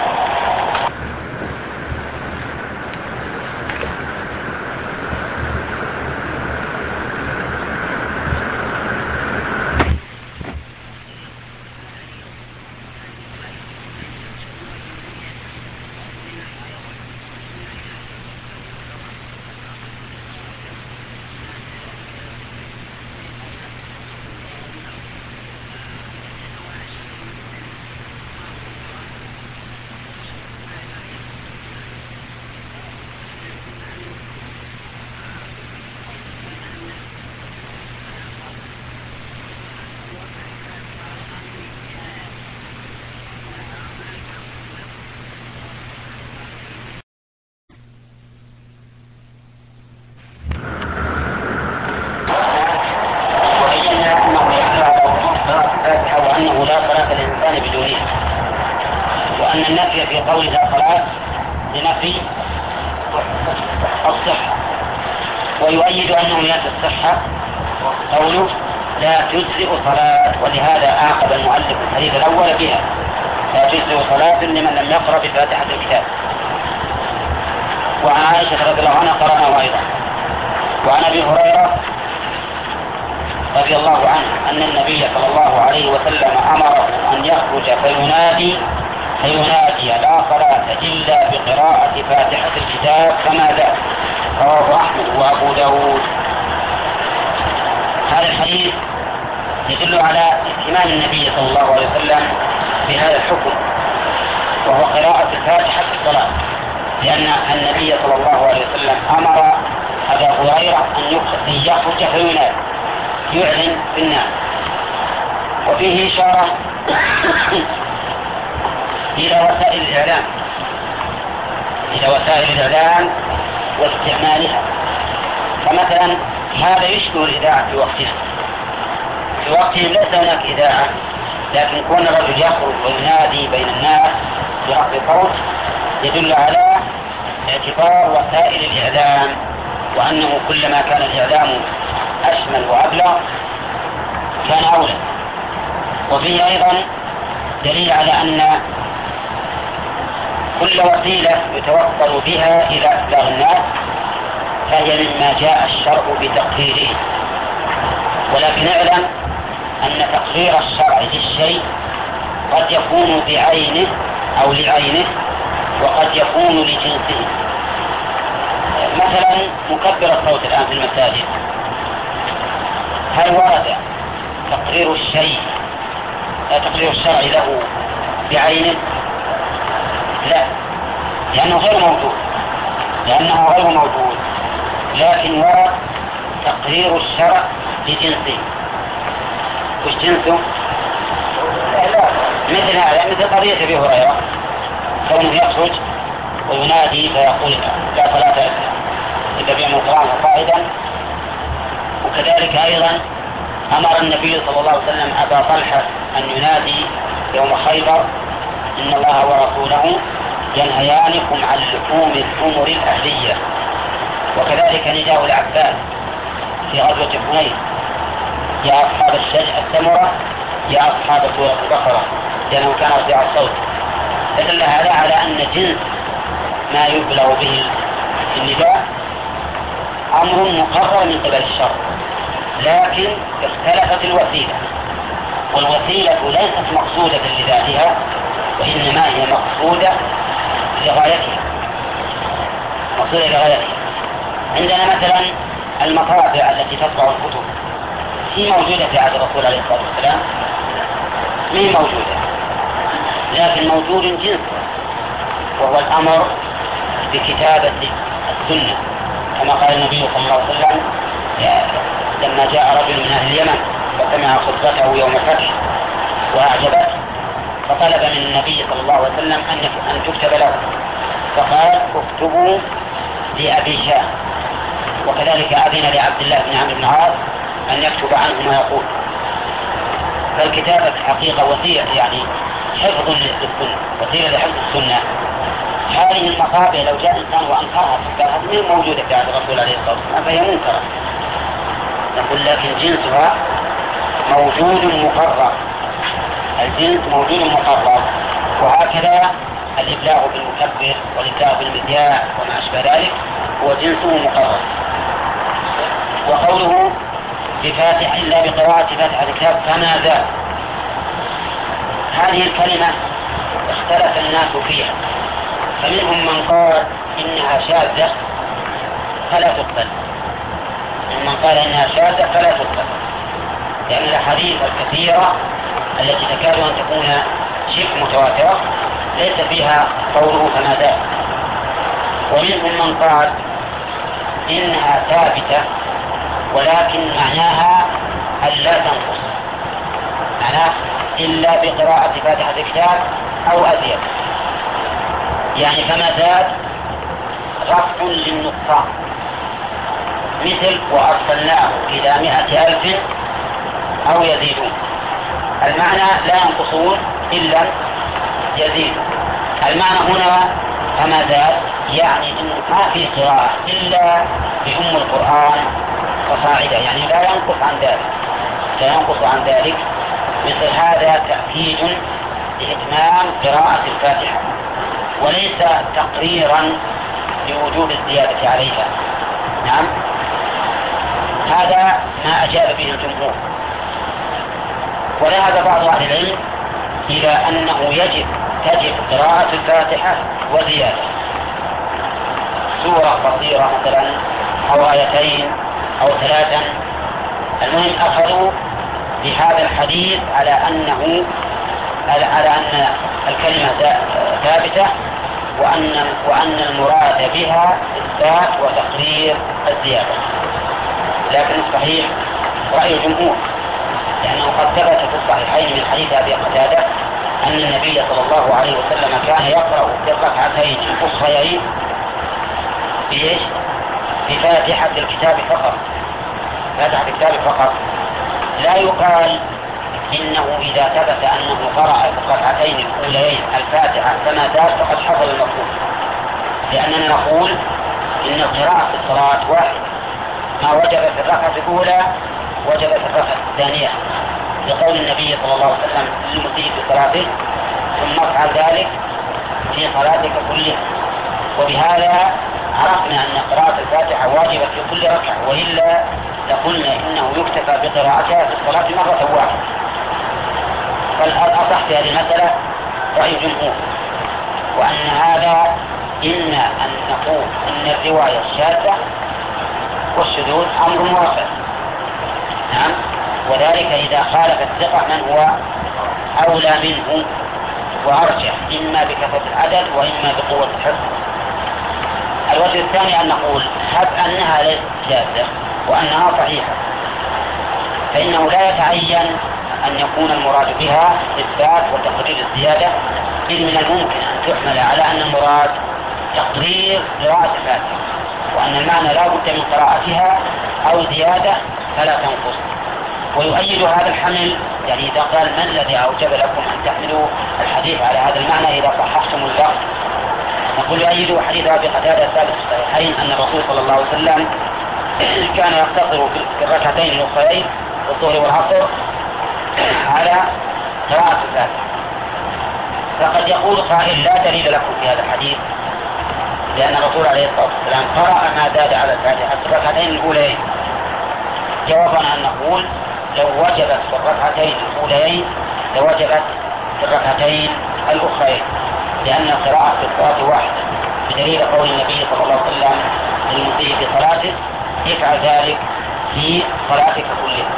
Speaker 1: وأن النفي في قول لا صلاة لنفي الصحة، ويؤيد أنه ينفي الصحة قوله لا تجزئ صلاة، ولهذا أعقب المؤلف الحديث الأول بها لا تجزئ صلاة لمن لم يقرأ بفاتحة الكتاب. وعن عائشة رضي الله عنها قرأناه أيضا. وعن أبي هريرة رضي الله عنه أن النبي صلى الله عليه وسلم أمره أن يخرج فينادي فينادي لا صلاة إلا بقراءة فاتحة الكتاب كما ذا، رواه أحمد وأبو داود. هذا الحديث يدل على اهتمام النبي صلى الله عليه وسلم بهذا الحكم، وهو قراءة الفاتحة في الصلاة، لأن النبي صلى الله عليه وسلم أمر أبا هريرة أن يخرج فينادي يعلن في الناس. وفيه إشارة إلى وسائل الإعلام إلى وسائل الإعلام واستعمالها. فمثلا هذا يشبه الإذاعة في وقتها، في وقتهم ليس هناك إذاعة، لكن كون الرجل يخرج وينادي بين الناس برفع صوت يدل على اعتبار وسائل الإعلام، وأنه كلما كان الإعلام أشمل وأبلغ كان أولى. وفيه أيضا دليل على أن كل وسيلة يتوصل بها إلى إبلاغ الناس فهي مما جاء الشرع بتقريره، ولكن اعلم أن تقرير الشرع للشيء قد يكون بعينه أو لعينه، وقد يكون لجنسه. مثلا مكبر الصوت الآن في المساجد، هل ورد تقرير الشيء تقرير الشرع له بعينه؟ لا، لأنه غير موجود لأنه غير موجود لكن ورد تقرير الشرع لجنسه. وش جنسه؟ مثل هذا، مثل قضية أبي هريرة كونه يخرج وينادي فيقول لا صلاة إلا بأن القرآن قائدا. وكذلك أيضا أمر النبي صلى الله عليه وسلم أبا طلحة أن ينادي يوم خيبر إن الله ورسوله ينهيانكم عن لحوم الحمر الأهلية. وكذلك نداء العباس في غزوة حنين يا أصحاب السمرة يا أصحاب سورة البقرة، لأنه كان رفيع الصوت. فدل هذا على أن جنس ما يبلغ به النداء أمر مقرر من قبل الشرع، لكن اختلفت الوسيلة، والوسيلة ليست مقصودة لذاتها وإنما هي مقصودة لغايتها مقصودة لغايتها. عندنا مثلا المطابع التي تطبع الكتب هي موجودة في عهد الرسول عليه الصلاة والسلام، ما هي موجودة، لكن موجود جنس وهو الأمر بكتابة السنة كما قال النبي صلى الله عليه وسلم لما جاء رجل من أهل اليمن فسمع خطبته يوم الفتح وأعجبته فطلب من النبي صلى الله عليه وسلم أن تكتب له فقال اكتبوا لأبي شاه، وكذلك أذن لعبد الله بن عمرو بن العاص أن يكتب عنه ما يقول. فالكتابة حقيقة وسيلة يعني حفظ للسنة، وسيلة لحفظ السنة. هذه المصابيح لو جاء إنسان وأنكرها قال هذه غير موجودة في عهد الرسول عليه الصلاة والسلام فهي منكرة، نقول لكن جنسها موجود مقرر، الجنس موجود مقرر. وهكذا الإبلاغ بالمكبر والإبلاغ بالمذياع وما أشبه ذلك هو جنسه مقرر. وقوله بفاتح إلا بقراءة فاتحة الكتاب فما ذا، هذه الكلمة اختلف الناس فيها، فمنهم من قال إنها شاذة فلا تقبل، من قال إنها شاذة فلا تقبل، لأن يعني الأحاديث الكثيرة التي تكاد أن تكون شبه متواترة ليس فيها قوله فما ذا. ومنهم من قال إنها ثابتة ولكن معناها أن لا تنقص، معناه إلا بقراءة فاتحة الكتاب أو أزيد، يعني فما زاد رفع للنقصان، مثل وأرسلناه إلى مئة ألف أو يزيدون، المعنى لا ينقصون إلا يزيدون. المعنى هنا فما زاد يعني إنه ما في قراءة إلا بأم القرآن فصاعدا، يعني لا ينقص عن ذلك، لا ينقص عن ذلك. مثل هذا تأكيد لإتمام قراءة الفاتحة وليس تقريرا لوجوب الزيادة عليها. نعم، هذا ما أجاب به الجمهور. وذهب بعض أهل العلم إلى أنه يجب تجب قراءة الفاتحة وزيادة، سورة قصيرة مثلا أو آيتين أو ثلاثا. المهم أخذوا بهذا الحديث على أنه على أن الكلمة ثابتة وأن وأن المراد بها إثبات وتقرير الزيادة. لكن الصحيح رأي الجمهور، لأنه قد ثبت في الصحيحين من حديث أبي قتادة أن النبي صلى الله عليه وسلم كان يقرأ في الركعتين الأخريين بإيش؟ بفاتحة الكتاب فقط، فاتحة الكتاب فقط. لا يقال إنه إذا ثبت أنه قرأ في الركعتين الأوليين الفاتحة فما زاد فقد حصل المطلوب، لأننا نقول إن القراءة في الصلاة واحد، ما وجب في الركعة الأولى وجب في الركعة الثانية، لقول النبي صلى الله عليه وسلم للمسيء في صلاته ثم افعل ذلك في صلاتك كلها. وبهذا عرفنا أن قراءة الفاتحة واجبة في كل ركعة، وإلا لقلنا إنه يكتفى بقراءتها في الصلاة مرة واحدة. فالأصح في هذه المسألة رأي الجمهور، وأن هذا إما أن نقول إن الرواية الشاذة والشذوذ أمر مرفع. نعم، وذلك إذا خالف الثقة من هو أولى منه وأرجح، إما بكثرة العدد وإما بقوة الحفظ. الوجه الثاني أن نقول هب أنها ليست شاذة وأنها صحيحة، فإنه لا يتعين أن يكون المراد بها إثبات وتقرير الزيادة، إذ من الممكن أن تحمل على أن المراد تقرير قراءة الفاتحة، وأن المعنى لا بد من قراءتها أو زيادة فلا تنقص. ويؤيد هذا الحمل، يعني إذا قال من الذي أوجب لكم أن تحملوا الحديث على هذا المعنى إذا صححتم اللفظ، نقول يؤيد حديث أبي قتادة الثابت في الصحيحين أن الرسول صلى الله عليه وسلم كان يقتصر في الركعتين الأخرين الظهر والعصر على قراءة الفاتحة. فقد يقول قائل لا دليل لكم في هذا الحديث، لأن الرسول عليه الصلاة والسلام قرأ ما زاد على الفاتحة في الركعتين الأولين. جوابنا أن نقول لو وجبت في الركعتين الأولين لوجبت في الركعتين الأخرين، لأن القراءة في الصلاة واحدة، بدليل قول النبي صلى الله عليه وسلم للمسيء في صلاته افعل ذلك في صلاتك كلها.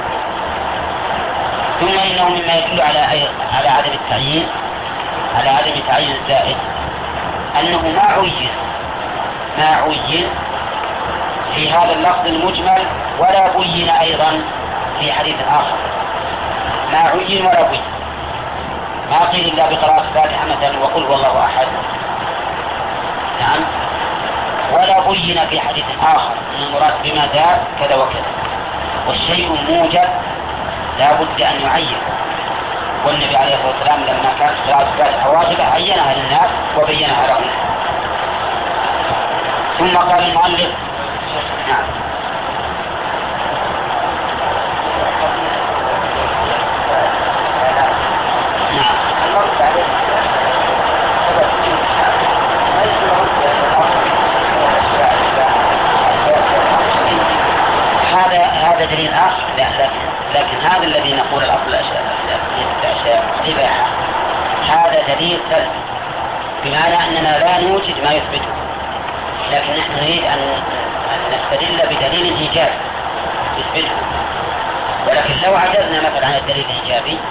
Speaker 1: ثم إنه مما يدل على على عدم التعيين على عدم تعيين الزائد أنه ما عين ما عين في هذا اللفظ المجمل ولا بين أيضا في حديث آخر، ما عين ولا بين، ما قيل إلا بقراءة الفاتحة مثلا وقل هو الله أحد، نعم، ولا بين في حديث آخر أن المراد بما زاد كذا وكذا، والشيء موجب لا بد أن يعين. والنبي عليه الصلاة والسلام لما كانت قراءة الفاتحة واجبة عينها للناس وبينها لهم. ثم قال المؤلف نعم هذا هذا دليل آخر. لا لكن, لكن هذا الذي نقول الأصل الأشياء إباحة هذا دليل سلبي، بمعنى أننا لا نوجد ما يثبته، لكن نحن نريد أن نستدل بدليل إيجابي يثبته. ولكن لو عجزنا مثلا عن الدليل الإيجابي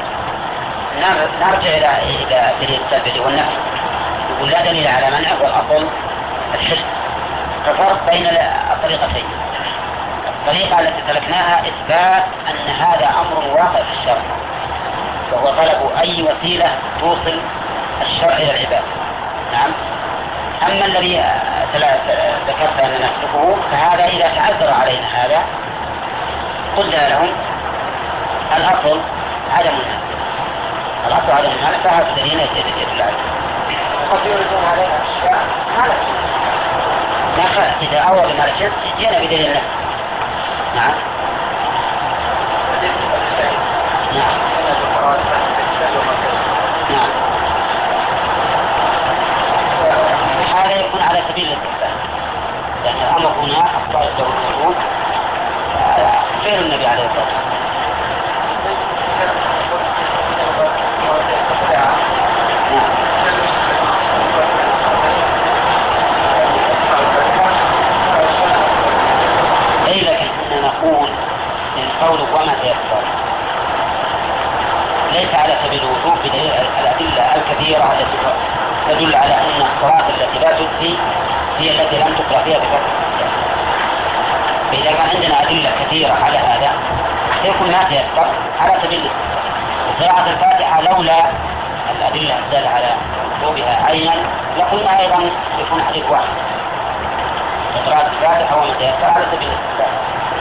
Speaker 1: نرجع إلى إلى دليل السلبي والنفي، يقول لا دليل على منع والأصل الحل. ففرق بين الطريقتين. الطريقة التي سلكناها إثبات أن هذا أمر واقع في الشرع، وهو طلب أي وسيلة توصل الشرع إلى العباد. نعم. أما الذي ذكرت أن نسلكه فهذا إذا تعذر علينا هذا قلنا لهم الأصل عدم المنع، الأصل عدم المنع، فهذا دليل يدل عليه.
Speaker 2: قد يردون علينا أشياء ما لا
Speaker 1: ما خلق إذا أول ما لشت جينا بدليل النفس. نعم نعم نعم. هذا يكون على سبيل الاستحباب، لأن الأمر هنا أخطاء الدور الموجود فعل النبي عليه الصلاة والسلام. أي لكن كنا نقول إن قول وما تيسر ليس على سبيل الوجوب بدليل الأدلة الكثيرة التي تدل على أن الصلاة التي لا تجزي هي التي لم تقرأ فيها بفتح الكتاب. فإذا كان عندنا أدلة كثيرة على هذا سيكون ما تيسر على سبيل قراءة الفاتحة لولا الأدلة الدالة على وجوبها عينا لقلنا أيضا يكون حديث واحد قراءة الفاتحة وما تيسر على سبيل الاستحباب.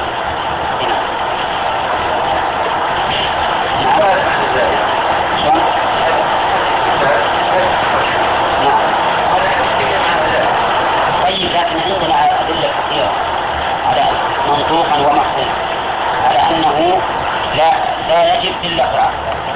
Speaker 1: طيب لكن عندنا أدلة كثيرة على منطوقا ومحسنا على أنه لا لا يجب إلا قراءة،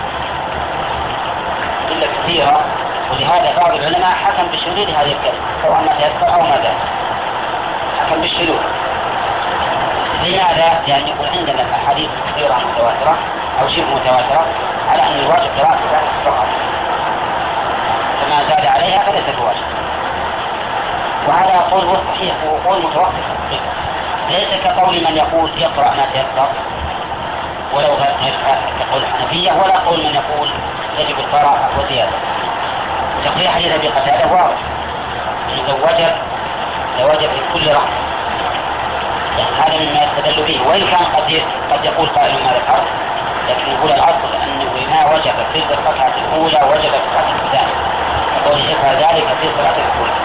Speaker 1: أدلة كثيرة، ولهذا بعض العلماء حكم بشذوذ هذه الكلمة سواء ما تيسر أو ما ذا، حكم بالشذوذ. لماذا؟ لأن يكون عندنا الأحاديث كثيرة متواترة أو شبه متواترة على أن الواجب قراءة فقط، فما زاد عليها فليس بواجب. وهذا قول هو صحيح وقول متوقف، ليس كقول من يقول يقرأ ما تيسر ولو غير كقول الحنفية، ولا قول من يقول يجب القراءة وزيادة. تقرير حديث أبي قتادة واضح، لو وجب لوجب في كل ركعة، يعني هذا مما يستدل به. وإن كان قد قد يقول قائل ما ذكر، لكن يقول الأصل أنه ما وجب في الركعة الأولى وجب في الركعة الثانية، يقول يفعل ذلك في الصلاة الأولى.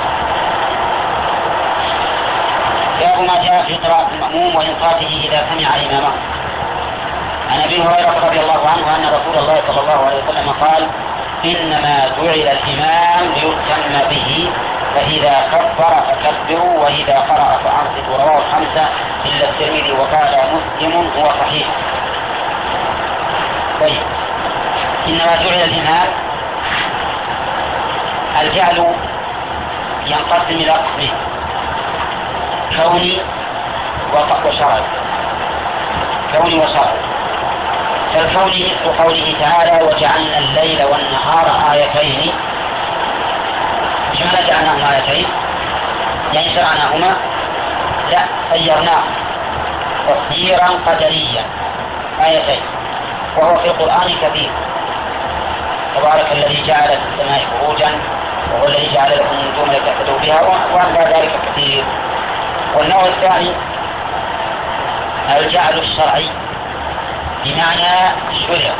Speaker 1: باب ما جاء في قراءة المأموم وإنصاته إذا سمع إمامه. عن أبي هريرة رضي الله عنه أن رسول الله صلى الله عليه وسلم قال: إنما جعل الإمام ليؤتم به، فإذا كبر فكبروا وإذا قرأ فأنصتوا. رواه الخمسة إلا الترمذي وقال مسلم هو صحيح. طيب، إنما جعل الإمام، الجعل ينقسم إلى قسمين: كوني وشرعي. كوني وشرعي. فالكوني مثل قوله تعالى: وجعلنا الليل والنهار آيتين. مش معنى جعلناهما آيتين يعني شرعناهما؟ لا، سيرناه تصييرا قدريا آيتين، وهو في القرآن كثير. تبارك الذي جعل في السماء بروجا وهو الذي جعل لكم النجوم لتهتدوا بها، وأمثال ذلك كثير. والنوع الثاني الجعل الشرعي بمعنى شرع.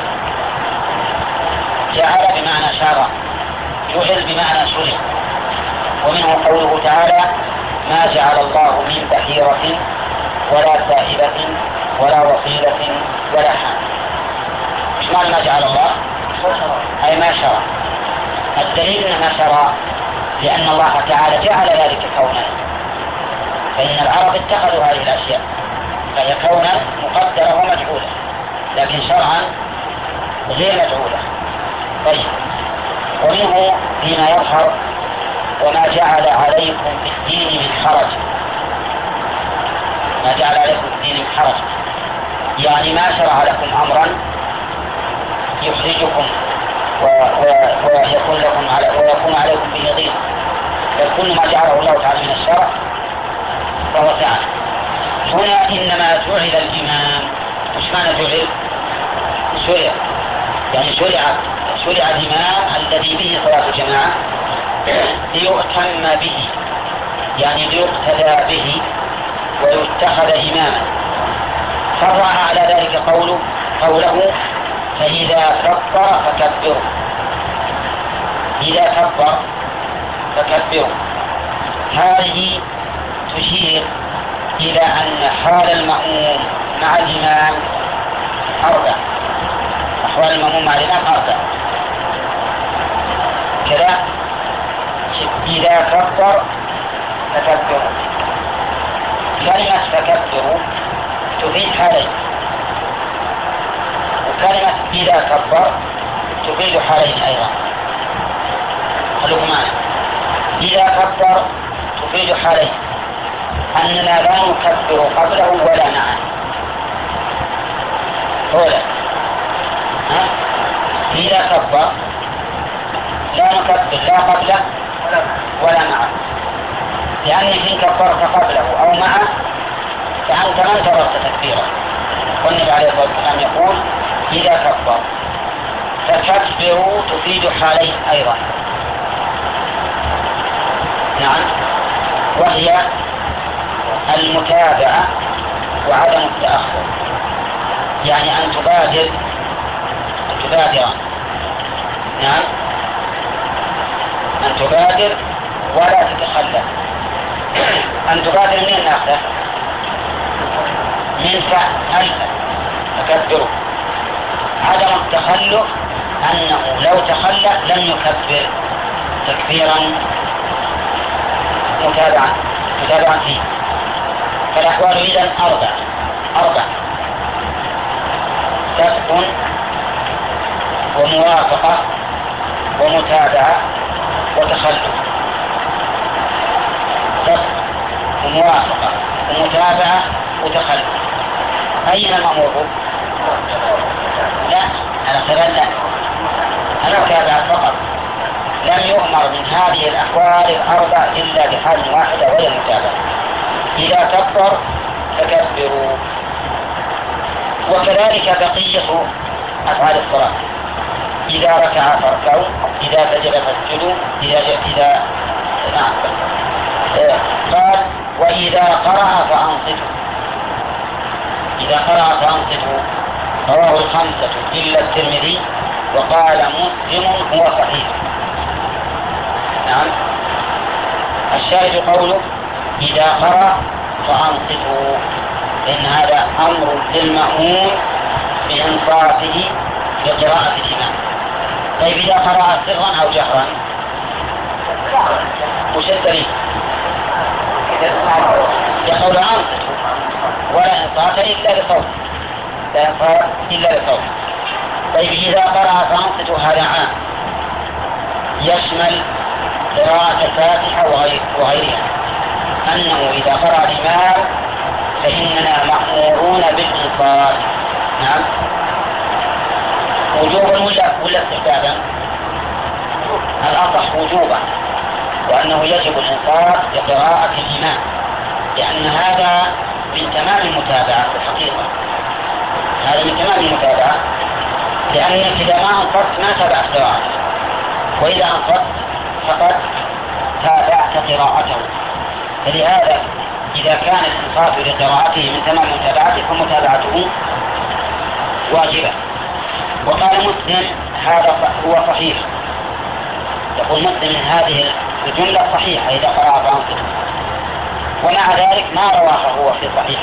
Speaker 1: جعل بمعنى شرع، جعل بمعنى شرع. ومنه قوله تعالى: ما جعل الله من بحيرة ولا سائبة ولا وصيلة ولا حام. مش معنى ما جعل الله؟ أي ما شرع. الدليل أن ما شرع لأن الله تعالى جعل ذلك كونا، فإن العرب اتخذوا هذه الأشياء فهي كونا مقدرة ومجعولة، لكن شرعا غير مجعولة. طيب، ومنه فيما يظهر: وما جعل عليكم في الدين من حرج. ما جعل عليكم في الدين من حرج يعني ما شرع لكم أمرا يخرجكم ويكون لكم على ويكون عليكم به ضيق، بل كل ما جعله الله تعالى من الشرع فهو سعة. هنا إنما جعل الإمام. مش معنى جعل؟ شرع، يعني شرع شرع الإمام الذي به صلاة الجماعة ليؤتم به، يعني ليقتدى به ويتخذ إماما. فرع على ذلك قوله قوله فإذا كبر فكبروا. إذا كبر فكبروا، هذه تشير إلى أن حال المأموم مع الإمام أربع. أحوال المأموم مع الإمام أربع كذا: إذا كبر فكبروا. كلمة فكبروا تفيد حالين، وكلمة إذا كبر تفيد حالين أيضا. خلوكم معنا. إذا كبر تفيد حالين: أننا لا نكبر قبله ولا معه. أولا ها؟ إذا كبر لا نكبر لا قبله ولا معه، لأنك إن كبرت قبله أو معه فأنت ما انتظرت تكبيره. والنبي عليه الصلاة والسلام يقول: إذا كبر فكبروا تفيد حالين أيضا. نعم، وهي المتابعة وعدم التأخر، يعني أن تبادر أن تبادر نعم أن تبادر ولا تتخلف. أن تبادر من الناس من فعل تكبره. عدم التخلف أنه لو تخلف لن يكبر تكبيرا متابعا متابعا فيه. فالأحوال إذن أربع أربع سبق وموافقة ومتابعة وتخلف. سبق وموافقة ومتابعة وتخلف. أين المأمور؟ لا، على خلال لا المتابعة فقط. لم يؤمر من هذه الأحوال الأربع إلا بحال واحدة وهي المتابعة. إذا كبر فكبروا. وكذلك بقية أفعال الصلاة: إذا ركع فاركعوا، إذا سجد فاسجدوا، إذا إذا نعم قال: وإذا قرأ فأنصتوا. إذا قرأ فأنصتوا رواه الخمسة إلا الترمذي، وقال مسلم هو صحيح. نعم، الشاهد قوله إذا قرأ فأنصتوا، لأن هذا أمر للمأموم بإنصاته لقراءة الإمام. طيب، إذا قرأ سرا أو جهرا وش الدليل؟ يقول أنصتوا ولا إنصات إلا لصوت، لا إنصات إلا لصوت. طيب، إذا قرأ فأنصتوا هذا عام يشمل قراءة الفاتحة وغيرها، أنه إذا قرأ الإمام فإننا مأمورون بالإنصات. نعم، وجوبا ولا ولا استحبابا؟ الأصح وجوبا، وأنه يجب الإنصات لقراءة الإمام، لأن هذا من تمام المتابعة في الحقيقة. هذا من تمام المتابعة، لأنك إذا ما أنصت ما تابعت قراءته، وإذا أنصت فقد تابعت قراءته. فلهذا إذا كان الإنصات لقراءته من تمام متابعته فمتابعته واجبة. وقال مسلم هذا هو صحيح، يقول مسلم من هذه الجملة صحيحة إذا قرأ فأنصت، ومع ذلك ما رواه هو في صحيحه،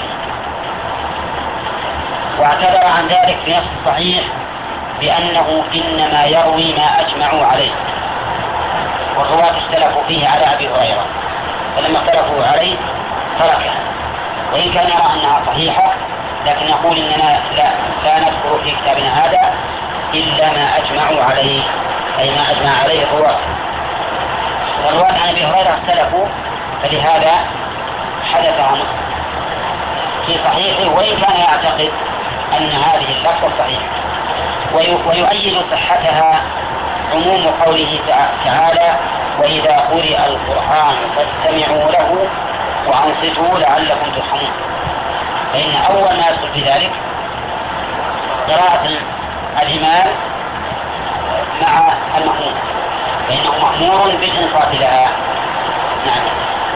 Speaker 1: واعتذر عن ذلك في نفس الصحيح بأنه إنما يروي ما أجمعوا عليه، والرواة اختلفوا فيه على أبي هريرة، فلما اختلفوا عليه تركها، وإن كان يرى أنها صحيحة لكن نقول إننا لا, لا نذكر في كتابنا هذا إلا ما أجمعوا عليه، أي ما أجمع عليه الرواة. والرواة عن أبي هريرة اختلفوا، فلهذا حدثها مسلم في صحيحه، وإن كان يعتقد أن هذه اللفظة صحيحة. ويؤيد صحتها عموم قوله تعالى: وإذا قرئ القرآن فاستمعوا له وأنصتوا لعلكم ترحمون. فإن أول ما يدخل في ذلك قراءة الإمام مع المأموم، فإنه مأمور بالإنصات لها. نعم.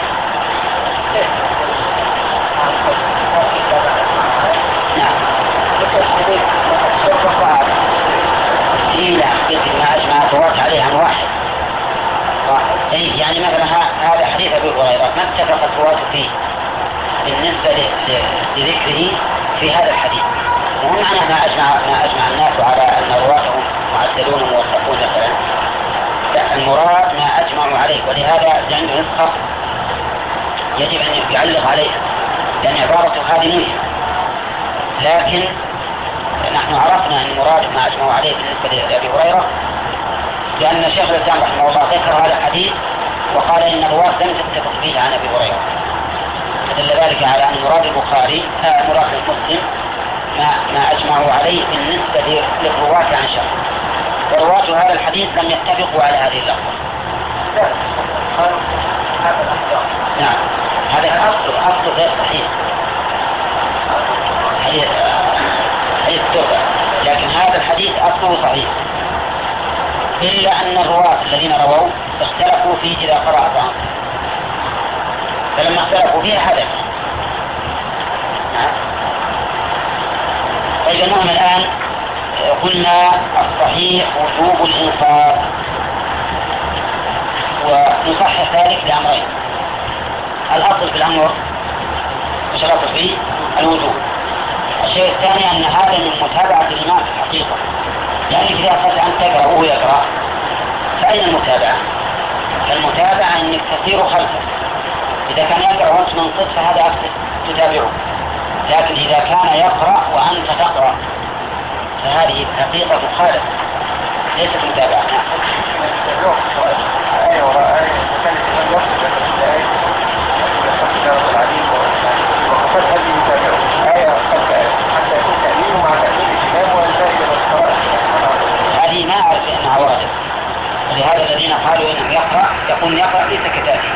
Speaker 1: إلا يمكن ما أجمع الرواة عليه عن واحد. أي يعني مثلا هذا حديث أبي هريرة ما اتفق الرواة فيه بالنسبة لذكره في هذا الحديث، وهم معنى ما أجمع ما أجمع الناس على أن رواتهم معدلون موثقون مثلا، لا، المراد ما أجمعوا عليه، ولهذا لأنه نسخة يجب أن يعلق عليها لأن عبارته هذه مهمة. لكن نحن عرفنا أن المراد ما أجمعوا عليه بالنسبة لأبي هريرة، لأن شيخ الإسلام رحمه الله ذكر هذا الحديث وقال إن الرواة لم تتفق فيه عن أبي هريرة، فدل ذلك على أن مراد البخاري آه مراد مسلم ما ما أجمعوا عليه بالنسبة للرواة عن شخص، ورواة هذا الحديث لم يتفقوا على هذه اللفظة. نعم، هذا أصل أصل غير صحيح، حديث حديث توبة، لكن هذا الحديث أصله صحيح، إلا أن الرواة الذين رووا اختلفوا فيه إذا قرأ فأنصت، فلما اختلفوا فيها حدث. نعم. طيب المهم الآن قلنا الصحيح وجوب الإنصات، ونصحح ذلك لأمرين. الأصل في الأمر مش الأصل فيه الوجوب. الشيء الثاني أن هذا من متابعة الإمام في الحقيقة، يعني إذا أخذت أن تقرأ وهو يقرأ فأين المتابعة؟ فالمتابعة أنك تسير خلفه، إذا كان يقرأ وأنت منصت فهذا أكثر تتابعه، لكن إذا كان يقرأ وأنت تقرأ فهذه الحقيقة مخالفة ليست متابعة. هذه ما أعرف أنها واردة، ولهذا الذين قالوا أنه يقرأ يقول يقرأ في سكتاته.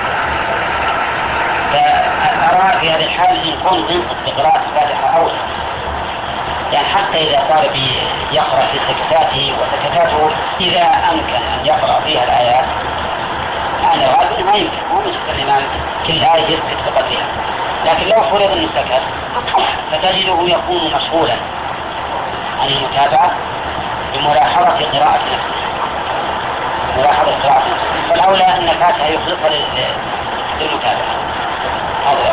Speaker 1: فأرى في هذه الحال أن يكون ينصت بقراءة الفاتحة أولى، يعني حتى إذا قال يقرأ في سكتاته وسكتاته إذا أمكن أن يقرأ فيها الآيات أنا أعرف ما يمكن، هو مش الإمام كل آية يثبت بقدرها، لكن لو فرض أنه سكت فتجده يكون مشغولا عن المتابعة بملاحظة قراءة نفسه، ملاحظة قراءة نفسه، فالأولى أن الفاتحة يخلصها للمتابعة. هذا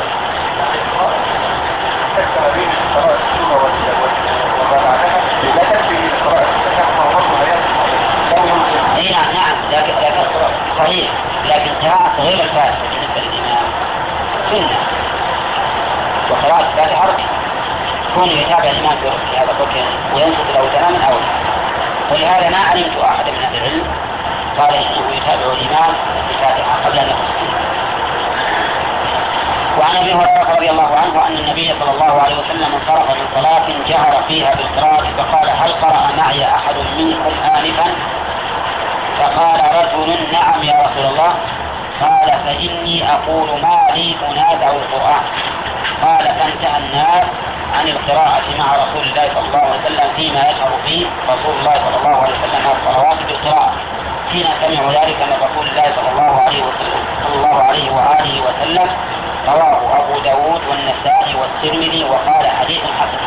Speaker 1: اي نعم نعم لكن صحيح، لكن قراءة غير الفاتحة بالنسبة للإمام سنة، وقراءة الفاتحة ركن، كون يتابع الإمام في هذا الركن وينصت له تماما أولى. ولهذا ما علمت أحد من أهل العلم قال إنه يتابع الإمام الفاتحة قبل أن يخص. وعن أبي هريرة رضي الله عنه أن النبي صلى الله عليه وسلم انصرف من صلاة جهر فيها بالقراءة فقال: هل قرأ معي أحد منكم آنفا؟ فقال رجل: نعم يا رسول الله. قال: فإني أقول ما لي أنازع القرآن. قال: فانتهى الناس عن القراءة مع رسول الله صلى الله عليه وسلم فيما يشعر فيه رسول الله صلى الله عليه وسلم الصلوات بالقراءة حين سمعوا ذلك من رسول الله صلى الله عليه وسلم صلى الله عليه وآله وسلم. رواه رواه أبو داود والنسائي والترمذي وقال حديث حسن.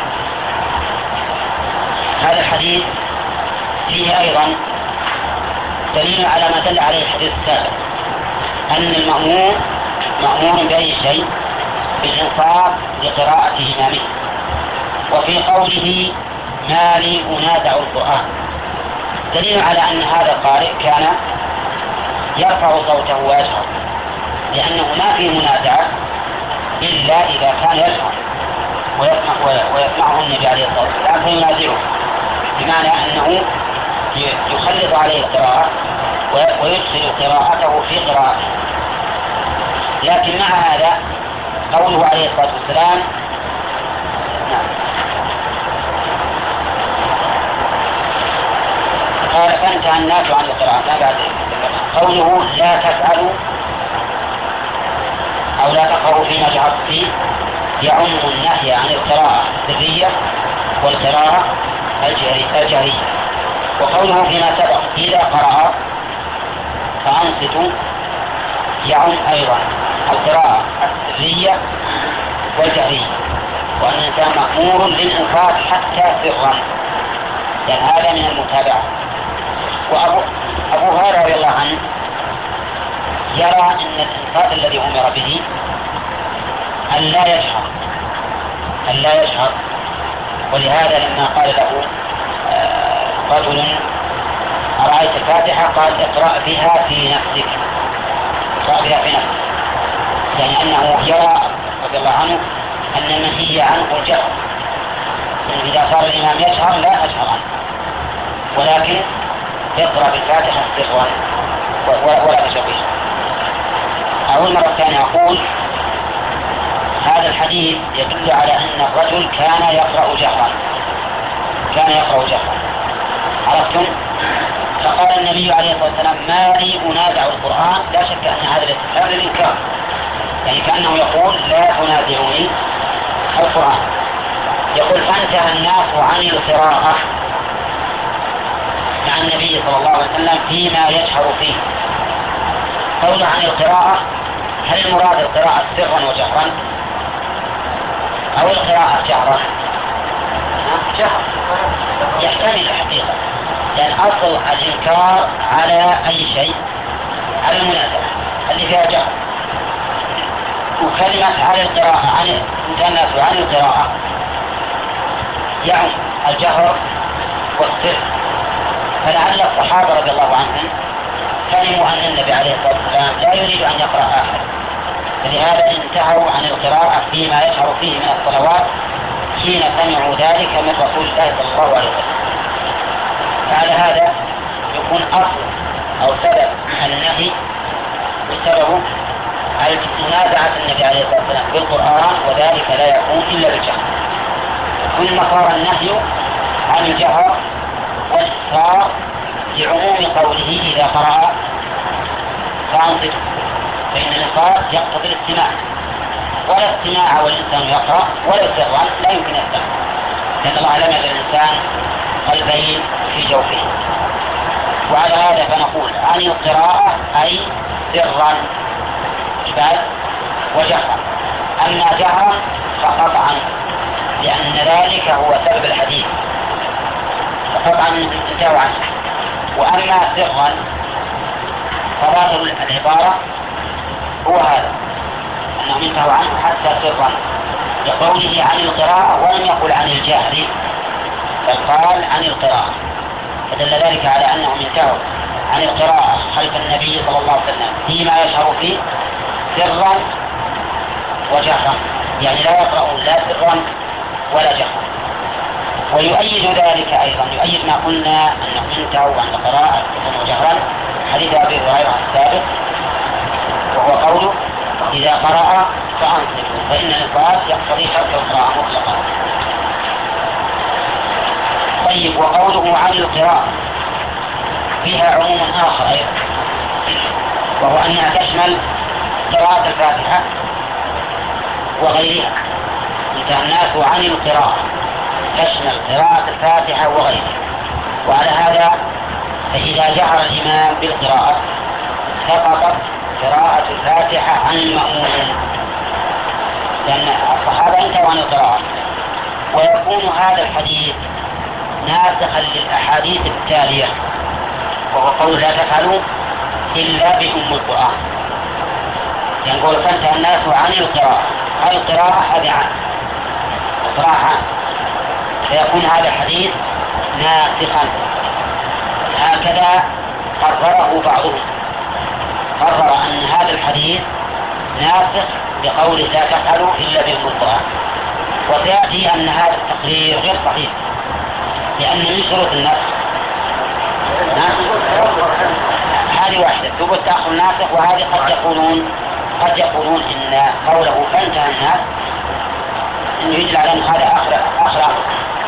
Speaker 1: هذا الحديث فيه أيضا دليل على ما دل عليه الحديث السابق، أن المأمور مأمور بأي شيء؟ بالإنصات لقراءة إمامه. وفي قوله ما لي أنازع القرآن دليل على أن هذا القارئ كان يرفع صوته ويجهر، لأنه ما فيه منازعة إلا إذا كان يجهر ويسمع ويسمعه النبي عليه الصلاة والسلام فينازعه، بمعنى أنه يخلط عليه القراءة ويدخل قراءته في قراءته. لكن مع هذا قوله عليه الصلاة والسلام نعم قال فانتهى الناس عن القراءة. ما بعد قوله لا تفعلوا أو لا تقرأوا فيما جهرت فيه يعم النهي عن القراءة السرية والقراءة الجهرية. وقوله فيما سبق إذا قرأ فأنصتوا يعم أيضا القراءة السرية والجهرية، وأن الإنسان مأمور بالإنصات حتى سرا، لأن هذا من المتابعة. وأبو أبو هريرة رضي الله عنه يرى أن الإنصات الذي أمر به أن لا يجهر أن لا يجهر ولهذا لما قال له رجل أرأيت الفاتحة قال اقرأ بها في نفسك اقرأ بها في نفسك، يعني أنه يرى رضي الله عنه أن المنهي عنه الجهر، يعني إذا صار الإمام يجهر لا أجهر عنه، ولكن يقرأ بالفاتحة سرا ولا تشويش. أول مرة ثانية أقول هذا الحديث يدل على أن الرجل كان يقرأ جهرا كان يقرأ جهرا عرفتم؟ فقال النبي عليه الصلاة والسلام ما لي أنازع القرآن. لا شك أن هذا الاستفهام للإنكار، يعني كأنه يقول لا تنازعني القرآن. يقول فانتهى الناس عن القراءة مع النبي صلى الله عليه وسلم فيما يجهر فيه. قول عن القراءة هل المراد القراءة سرا وجهرا أو القراءة جهرا؟ جهر يحتمل الحقيقة، لأن أصل الإنكار على أي شيء على المنازعة اللي فيها جهر. وكلمة على القراءة عن الناس عن القراءة يعني الجهر والسر، فلعل الصحابة رضي الله عنهم فهموا أن النبي عليه الصلاة والسلام لا يريد أن يقرأ آخر، فلهذا انتهوا عن القراءة فيما يشعر فيه من الصلوات حين سمعوا ذلك من رسول الله صلى الله عليه وسلم. فعلى هذا يكون أصل أو سبب النهي وسببه منازعة النبي عليه الصلاة والسلام بالقرآن، وذلك لا يكون إلا بالجهر. ثم صار النهي عن الجهر والإصرار لعموم قوله إذا قرأ فأنصتوا، فإن الإصرار يقتضي الاستماع، ولا استماع والإنسان يقرأ ولا سرا لا يمكن يستمع، لأن الله لم يجعل الإنسان قلبين في جوفه. وعلى هذا فنقول عن القراءة أي سرا إثبات وجهرا، أما جهرا فقطعا لأن ذلك هو سبب الحديث فقطعا انتهوا عنه. وأما سرا فظاهر العبارة هو هذا أنهم انتهوا عنه حتى سرا لقوله عن القراءة ولم يقل عن الجهر بل قال عن القراءة، فدل ذلك على أنهم انتهوا عن القراءة خلف النبي صلى الله عليه وسلم فيما يشعر فيه سرا وجهرا، يعني لا يقرأون لا سرا ولا جهرا. ويؤيد ذلك أيضا يؤيد ما قلنا أنهم انتهوا عن القراءة سرا وجهرا حديث أبي هريرة السابق، وهو قوله إذا قرأ فأنصتوا، فإن الإنصات يقتضي ترك القراءة مطلقا. طيب وقوله عن القراءة فيها عموم آخر أيضا، وهو أنها تشمل قراءة الفاتحة وغيرها. انتهى الناس عن القراءة تشمل قراءة الفاتحة وغيرها. وعلى هذا فإذا جهر الإمام بالقراءة سقطت قراءة الفاتحة عن المأمومين، لأن الصحابة انتهوا عن القراءة. ويكون هذا الحديث ناسخا للأحاديث التالية، وهو قول لا تفعلوا إلا بأم القرآن. يعني يقول فانتهى الناس عن القراءة، هذه القراءة هذه عام، القراءة عام، فيكون هذا الحديث ناسخا. هكذا قرره بعضهم، قرر أن هذا الحديث ناسخ بقوله لا تفعلوا إلا بأم القرآن. وسيأتي أن هذا التقرير غير صحيح، لأن من شروط النسخ هذه واحدة ثبوت تأخر ناسخ، وهذه قد يقولون قد يقولون إن قوله فانتهى الناس إنه يدل على أن هذا آخر آخر أمر،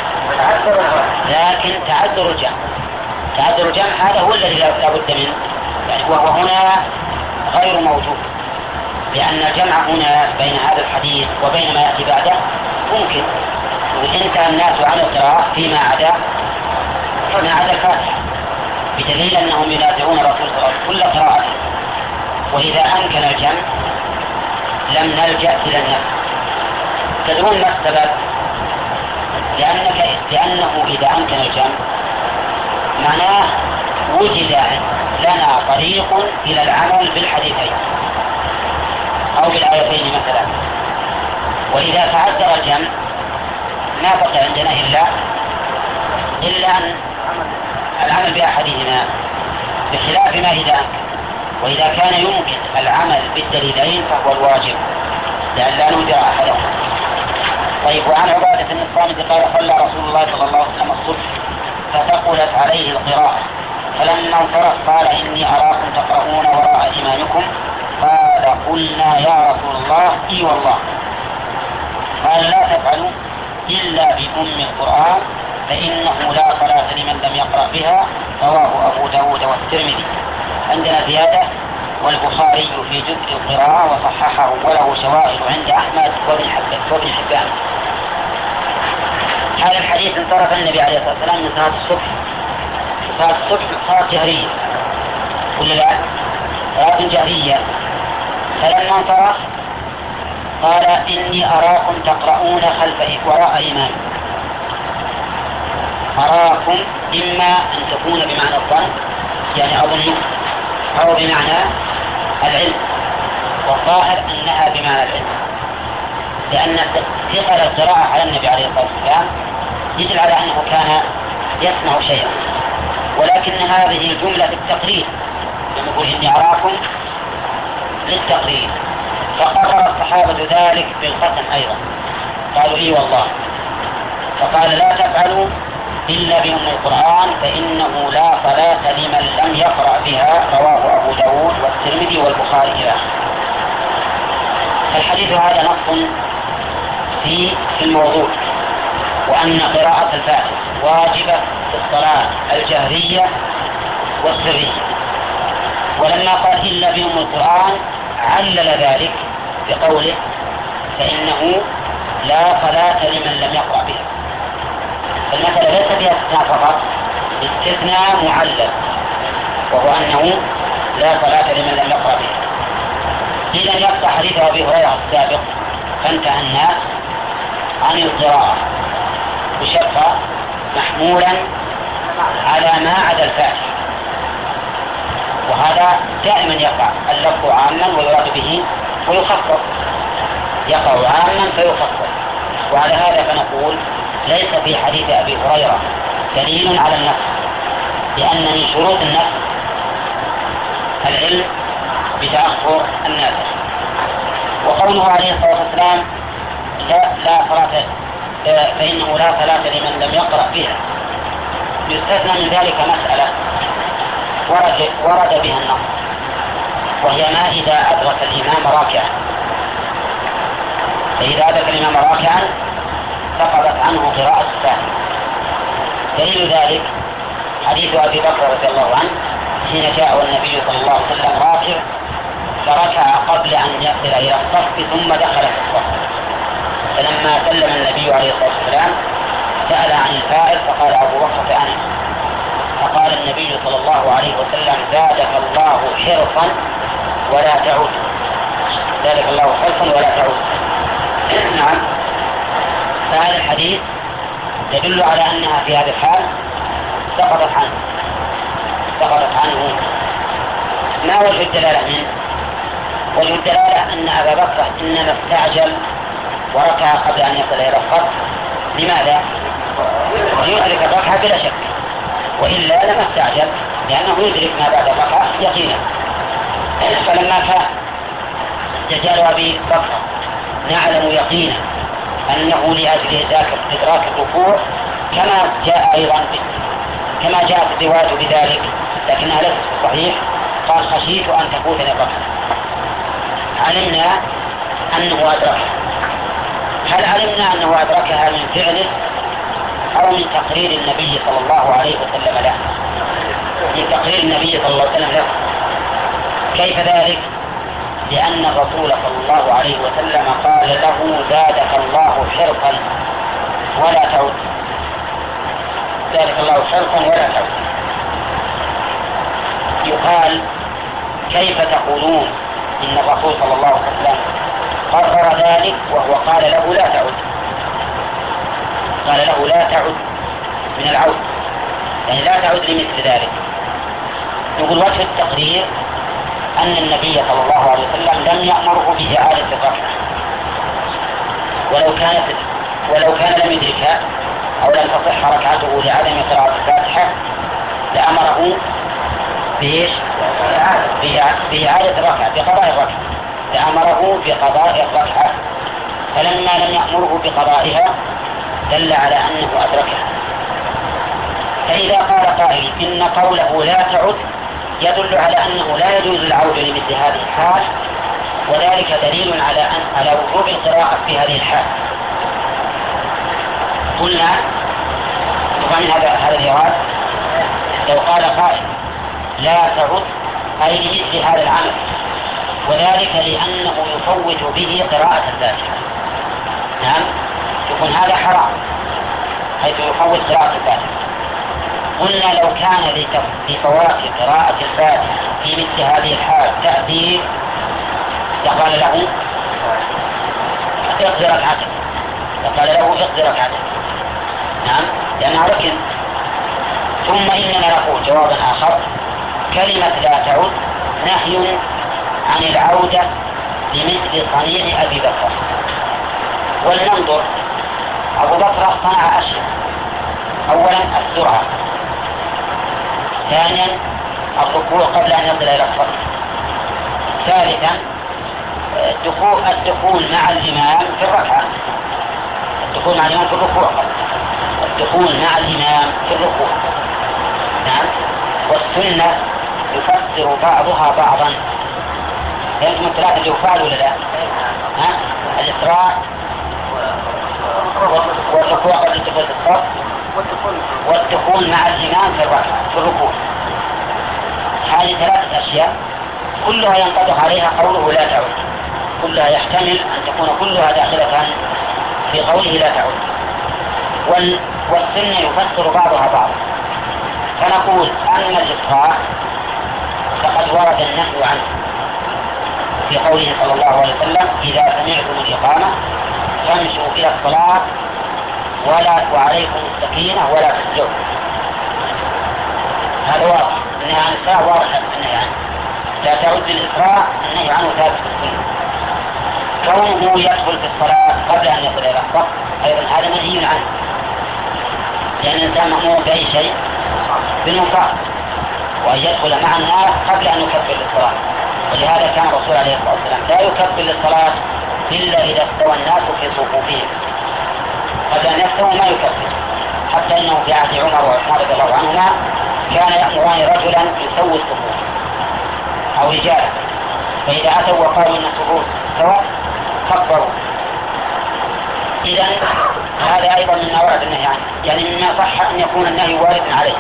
Speaker 1: لكن تعذر الجمع تعذر الجمع هذا هو الذي لا بد منه، يعني وهو هنا غير موجود، لأن الجمع هنا بين هذا الحديث وبين ما يأتي بعده ممكن. وانتهى الناس عن القراءة فيما عدا فيما عدا الفاتحة، بدليل أنهم ينازعون الرسول صلى الله عليه وسلم كل قراءة. وإذا أمكن الجمع لم نلجأ إلى النفس. تدرون ما السبب؟ لأنك لأنه إذا أمكن الجمع معناه وجد لنا طريق إلى العمل بالحديثين أو بالآيتين مثلا. وإذا تعذر الجمع ما بقي عندنا إلا إلا أن العمل بأحدهما، بخلاف ما إذا أمكن. وإذا كان يمكن العمل بالدليلين فهو الواجب، لأن لا نودع أحدهما. طيب، وعن عبادة بن الصامت قال صلى رسول الله صلى الله عليه وسلم الصبح فثقلت عليه القراءة، فلما انصرف قال إني أراكم تقرؤون وراء إمامكم. قال قلنا يا رسول الله إي والله. قال لا تفعلوا إلا بأم القرآن فإنه لا صلاة لمن لم يقرأ بها. رواه أبو داود والترمذي. عندنا زيادة والبخاري في جزء القراءة وصححه وله شواهد عند أحمد وابن حبان. هذا الحديث انصرف النبي عليه الصلاة والسلام من صلاة الصبح. صلاة الصبح صلاة جهرية ولا لا؟ صلاة جهرية. فلما انصرف قال إني أراكم تقرؤون خلف وراء إمام. أراكم إما أن تكون بمعنى الظن يعني أظن، أو بمعنى العلم، والظاهر أنها بمعنى العلم، لأن ثقل القراءة على النبي عليه الصلاة والسلام يدل على أنه كان يسمع شيئا، ولكن هذه الجملة بالتقرير، لما يقول إني أراكم للتقرير، فقرر الصحابة ذلك بالقسم أيضا، قالوا إي والله. فقال لا تفعلوا إلا بأم القرآن فإنه لا صلاة لمن لم يقرأ بها. رواه أبو داود والترمذي والبخاري إلى آخره. الحديث هذا نص في الموضوع، وأن قراءة الفاتحة واجبة في الصلاة الجهرية والسرية. ولما قال إلا بأم القرآن علل ذلك بقوله فإنه لا صلاة لمن لم يقرأ بها. المسألة ليس فيها استثناء فقط، استثناء معلل، وهو أنه لا صلاة لمن لم يقرأ بها. إذا يبقى حديث أبي هريرة السابق فانتهى الناس عن القراءة بشرط محمولا على ما عدا الفاتحة، وهذا دائما يقع اللفظ عاما ويراد به ويخصص، يقع عاما فيخصص. وعلى هذا فنقول ليس في حديث أبي هريرة دليل على النص، لأن من شروط النص العلم بتأخر الناسخ. وقوله عليه الصلاة والسلام لا لا صلاة فإنه لا صلاة لمن لم يقرأ بها، يستثنى من ذلك مسألة ورد, ورد بها النص، وهي ما إذا أدرك الإمام راكعا. فإذا أدرك الإمام راكعا سقطت عنه قراءة الفاتحة. دليل ذلك حديث أبي بكر رضي الله عنه حين جاء النبي صلى الله عليه وسلم راكع فركع قبل أن يصل إلى الصف ثم دخل في الصف، فلما سلم النبي عليه الصلاة والسلام سأل عن الفائز فقال أبو بكر فأنا. فقال النبي صلى الله عليه وسلم زادك الله حرصا ولا تعود، زادك الله حرصا ولا تعود، نعم. فهذا الحديث يدل على أنها في هذه الحال سقطت عنه سقطت عنه. ما وجه الدلالة منه؟ وجه الدلالة أن أبا بكر إنما استعجل وركع قبل أن يصل إلى الصف. لماذا؟ ليدرك الركعة بلا شك، وإلا لما استعجل، لأنه يدرك ما بعد الركعة يقينا. فلما كان استعجال أبي بكر نعلم يقينا أنه لأجل إدراك الركوع، كما جاء أيضا كما جاءت الرواية بذلك لكنها ليست صحيح. قال خشيت أن تفوتني الركعة. علمنا أنه أدركها. هل علمنا أنه أدركها من فعله أو من تقرير النبي صلى الله عليه وسلم له؟ من تقرير النبي صلى الله عليه وسلم له. كيف ذلك؟ لأن الرسول صلى الله عليه وسلم قال له زادك الله حرصا ولا تعد. زادك الله حرصا ولا تعد. يقال كيف تقولون إن الرسول صلى الله عليه وسلم قرر ذلك وهو قال له لا تعد؟ قال له لا تعد من العود، يعني لا تعد لمثل ذلك. نقول وجه التقرير أن النبي صلى الله عليه وسلم لم يأمره بإعادة الركعة، ولو كانت ولو كان لم يدركها أو لم تصح ركعته لعدم قراءة الفاتحة لأمره بإيش؟ بإعادة الركعة، بقضاء الركعة، لأمره بقضاء الركعة. فلما لم يأمره بقضائها دل على أنه أدركها. فإذا قال قائل إن قوله لا تعد يدل على أنه لا يجوز العودة لمثل هذه الحال، وذلك دليل على أن على وجوب القراءة في هذه الحال. قلنا من هذا هذا الجواب لو قال قائل لا تعد أي لمثل هذا العمل، وذلك لأنه يفوت به قراءة الفاتحة. نعم، يكون هذا حرام حيث يفوت قراءة الفاتحة. قلنا لو كان لفوات قراءة الفاتحة في مثل هذه الحال تأثير لقال له اقضي ركعتك، لقال له اقضي ركعتك. نعم، لأنها ركن. ثم إننا نقول جوابا آخر: كلمة لا تعد نهي عن العودة لمثل صنيع أبي بكر. ولننظر، أبو بكر صنع أشياء: أولا السرعة، ثانيا الركوع قبل أن يصل إلى الصف، ثالثا الدخول الدخول مع الإمام في الركعة، الدخول مع الإمام في الركوع، الدخول مع الإمام في الركوع. نعم. والسنة يفسر بعضها بعضا. فأنتم الثلاثة اللي يفعلوا ولا لا؟ ها؟ الإسراع والركوع قبل الدخول في الصف والدخول مع الإمام في الركعة في الركوع. هذه ثلاثة أشياء كلها ينطبق عليها قوله لا تعد، كلها يحتمل أن تكون كلها داخلة في قوله لا تعد. والسنة يفسر بعضها بعضا. فنقول أن الإسراع فقد ورد النهي عنه في قوله صلى الله عليه وسلم: إذا سمعتم الإقامة فامشوا إلى الصلاة ولا وعليكم السكينة ولا تسجدوا. هذا واضح، النهي عن الإسراع واضح النهي عنه. لا تعد الإسراع النهي عنه ثابت في السنة. كونه يدخل في الصلاة قبل أن يصل إلى الصف أيضا هذا منهي عنه، لأن الإنسان مأمور بأي شيء بالنصرة، وأن يدخل مع الناس قبل أن يكبر للصلاة. ولهذا كان الرسول عليه الصلاة والسلام لا يكبر للصلاة إلا إذا استوى الناس في صفوفهم، قبل أن يستووا ما يكبر. حتى إنه في عهد عمر وعثمان رضي الله عنهما كان يأمران رجلا يسوي الصفوف أو رجالا، فإذا أتوا وقالوا إن الصفوف استوت كبروا. إذن هذا أيضا مما ورد النهي عنه، يعني مما صح أن يكون النهي واردا عليه.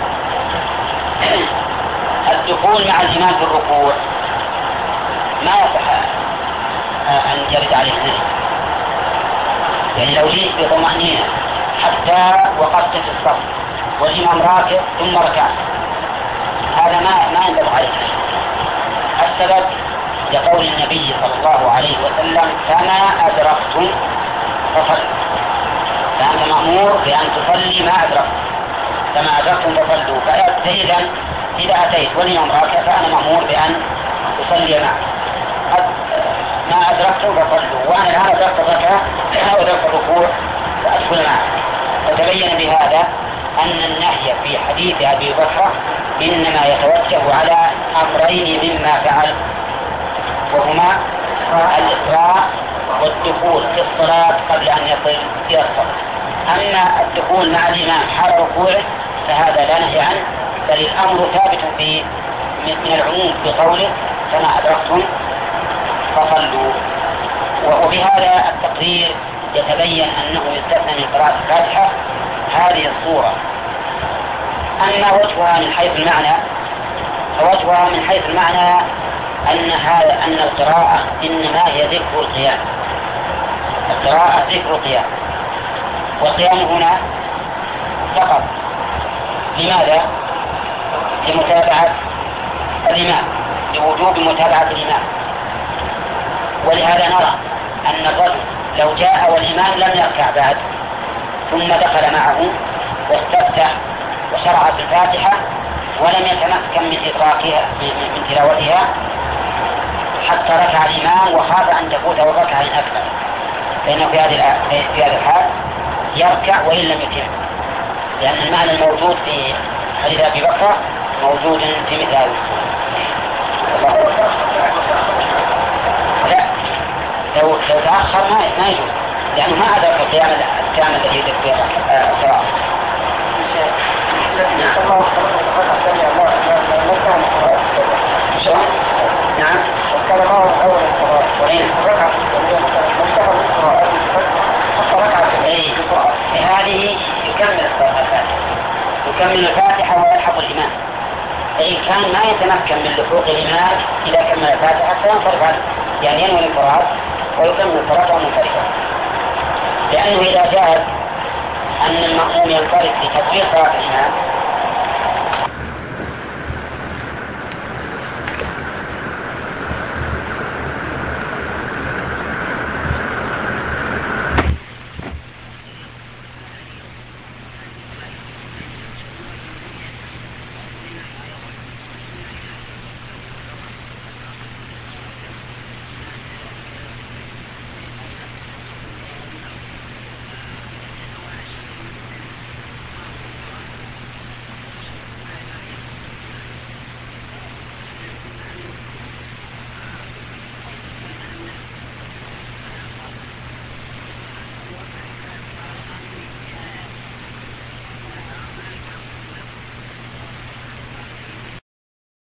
Speaker 1: الدخول مع الإمام في الركوع ما يصح أن يرد عليه النهي، يعني لو جئت بطمأنينة حتى وقفت في الصف والإمام راكب ثم ركعت، هذا ما ما ينبغي عليه. السبب لقول النبي صلى الله عليه وسلم: كما أدركتم فصل، فأنت مأمور بأن تصلي ما أدركت، كما أدركتم فصلوا. فإذا إذا أتيت والإمام راكع فأنا مأمور بأن أصلي معه، ما أدركتم فصلوا، وأنا الآن أدركت الركعة أو أدركت الركوع فأدخل معه. وتبين بهذا أن النهي في حديث أبي بكر إنما يتوجه على أمرين مما فعل، وهما الإسراع والدخول في الصلاة قبل أن يصل إلى الصلاة. أما الدخول مع الإمام حال ركوعه فهذا لا نهي عنه، بل الأمر ثابت في من العموم بقوله كما أدركتم فصلوا. وبهذا التقرير يتبين أنه يستثنى من قراءة الفاتحة هذه الصورة. أما وجهها من حيث المعنى فوجهها من حيث المعنى أن هذا أن القراءة إنما هي ذكر القيام، القراءة ذكر القيام، والقيام هنا فقط. لماذا؟ لمتابعة الإمام، لوجوب متابعة الإمام. ولهذا نرى أن الرجل لو جاء والإمام لم يركع بعد ثم دخل معه واستفتح وشرع في الفاتحة ولم يتمكن من إدراكها من تلاوتها حتى ركع الإمام وخاف أن تفوته الركعة أكثر، فإنه في هذه في هذا الحال يركع وإن لم يتم، لأن المعنى الموجود في حديث أبي بكر موجود في مثل هذه الصورة. لا، لو لو تأخر ما ما يجوز، لأنه ما أدرك القيام القيام الذي يدرك فيه القراءة. نعم. هذه يكمل الفاتحة يكمل الفاتحة ويلحق الإمام، فإن كان ما يتمكن من لحوق الإمام إذا كمل الفاتحة فينصرف عنه، يعني ينوي الانفراد ويكمل الصلاة منفردا. لأنه إذا جاء أن المأموم ينفرد في تطبيق صلاة الإمام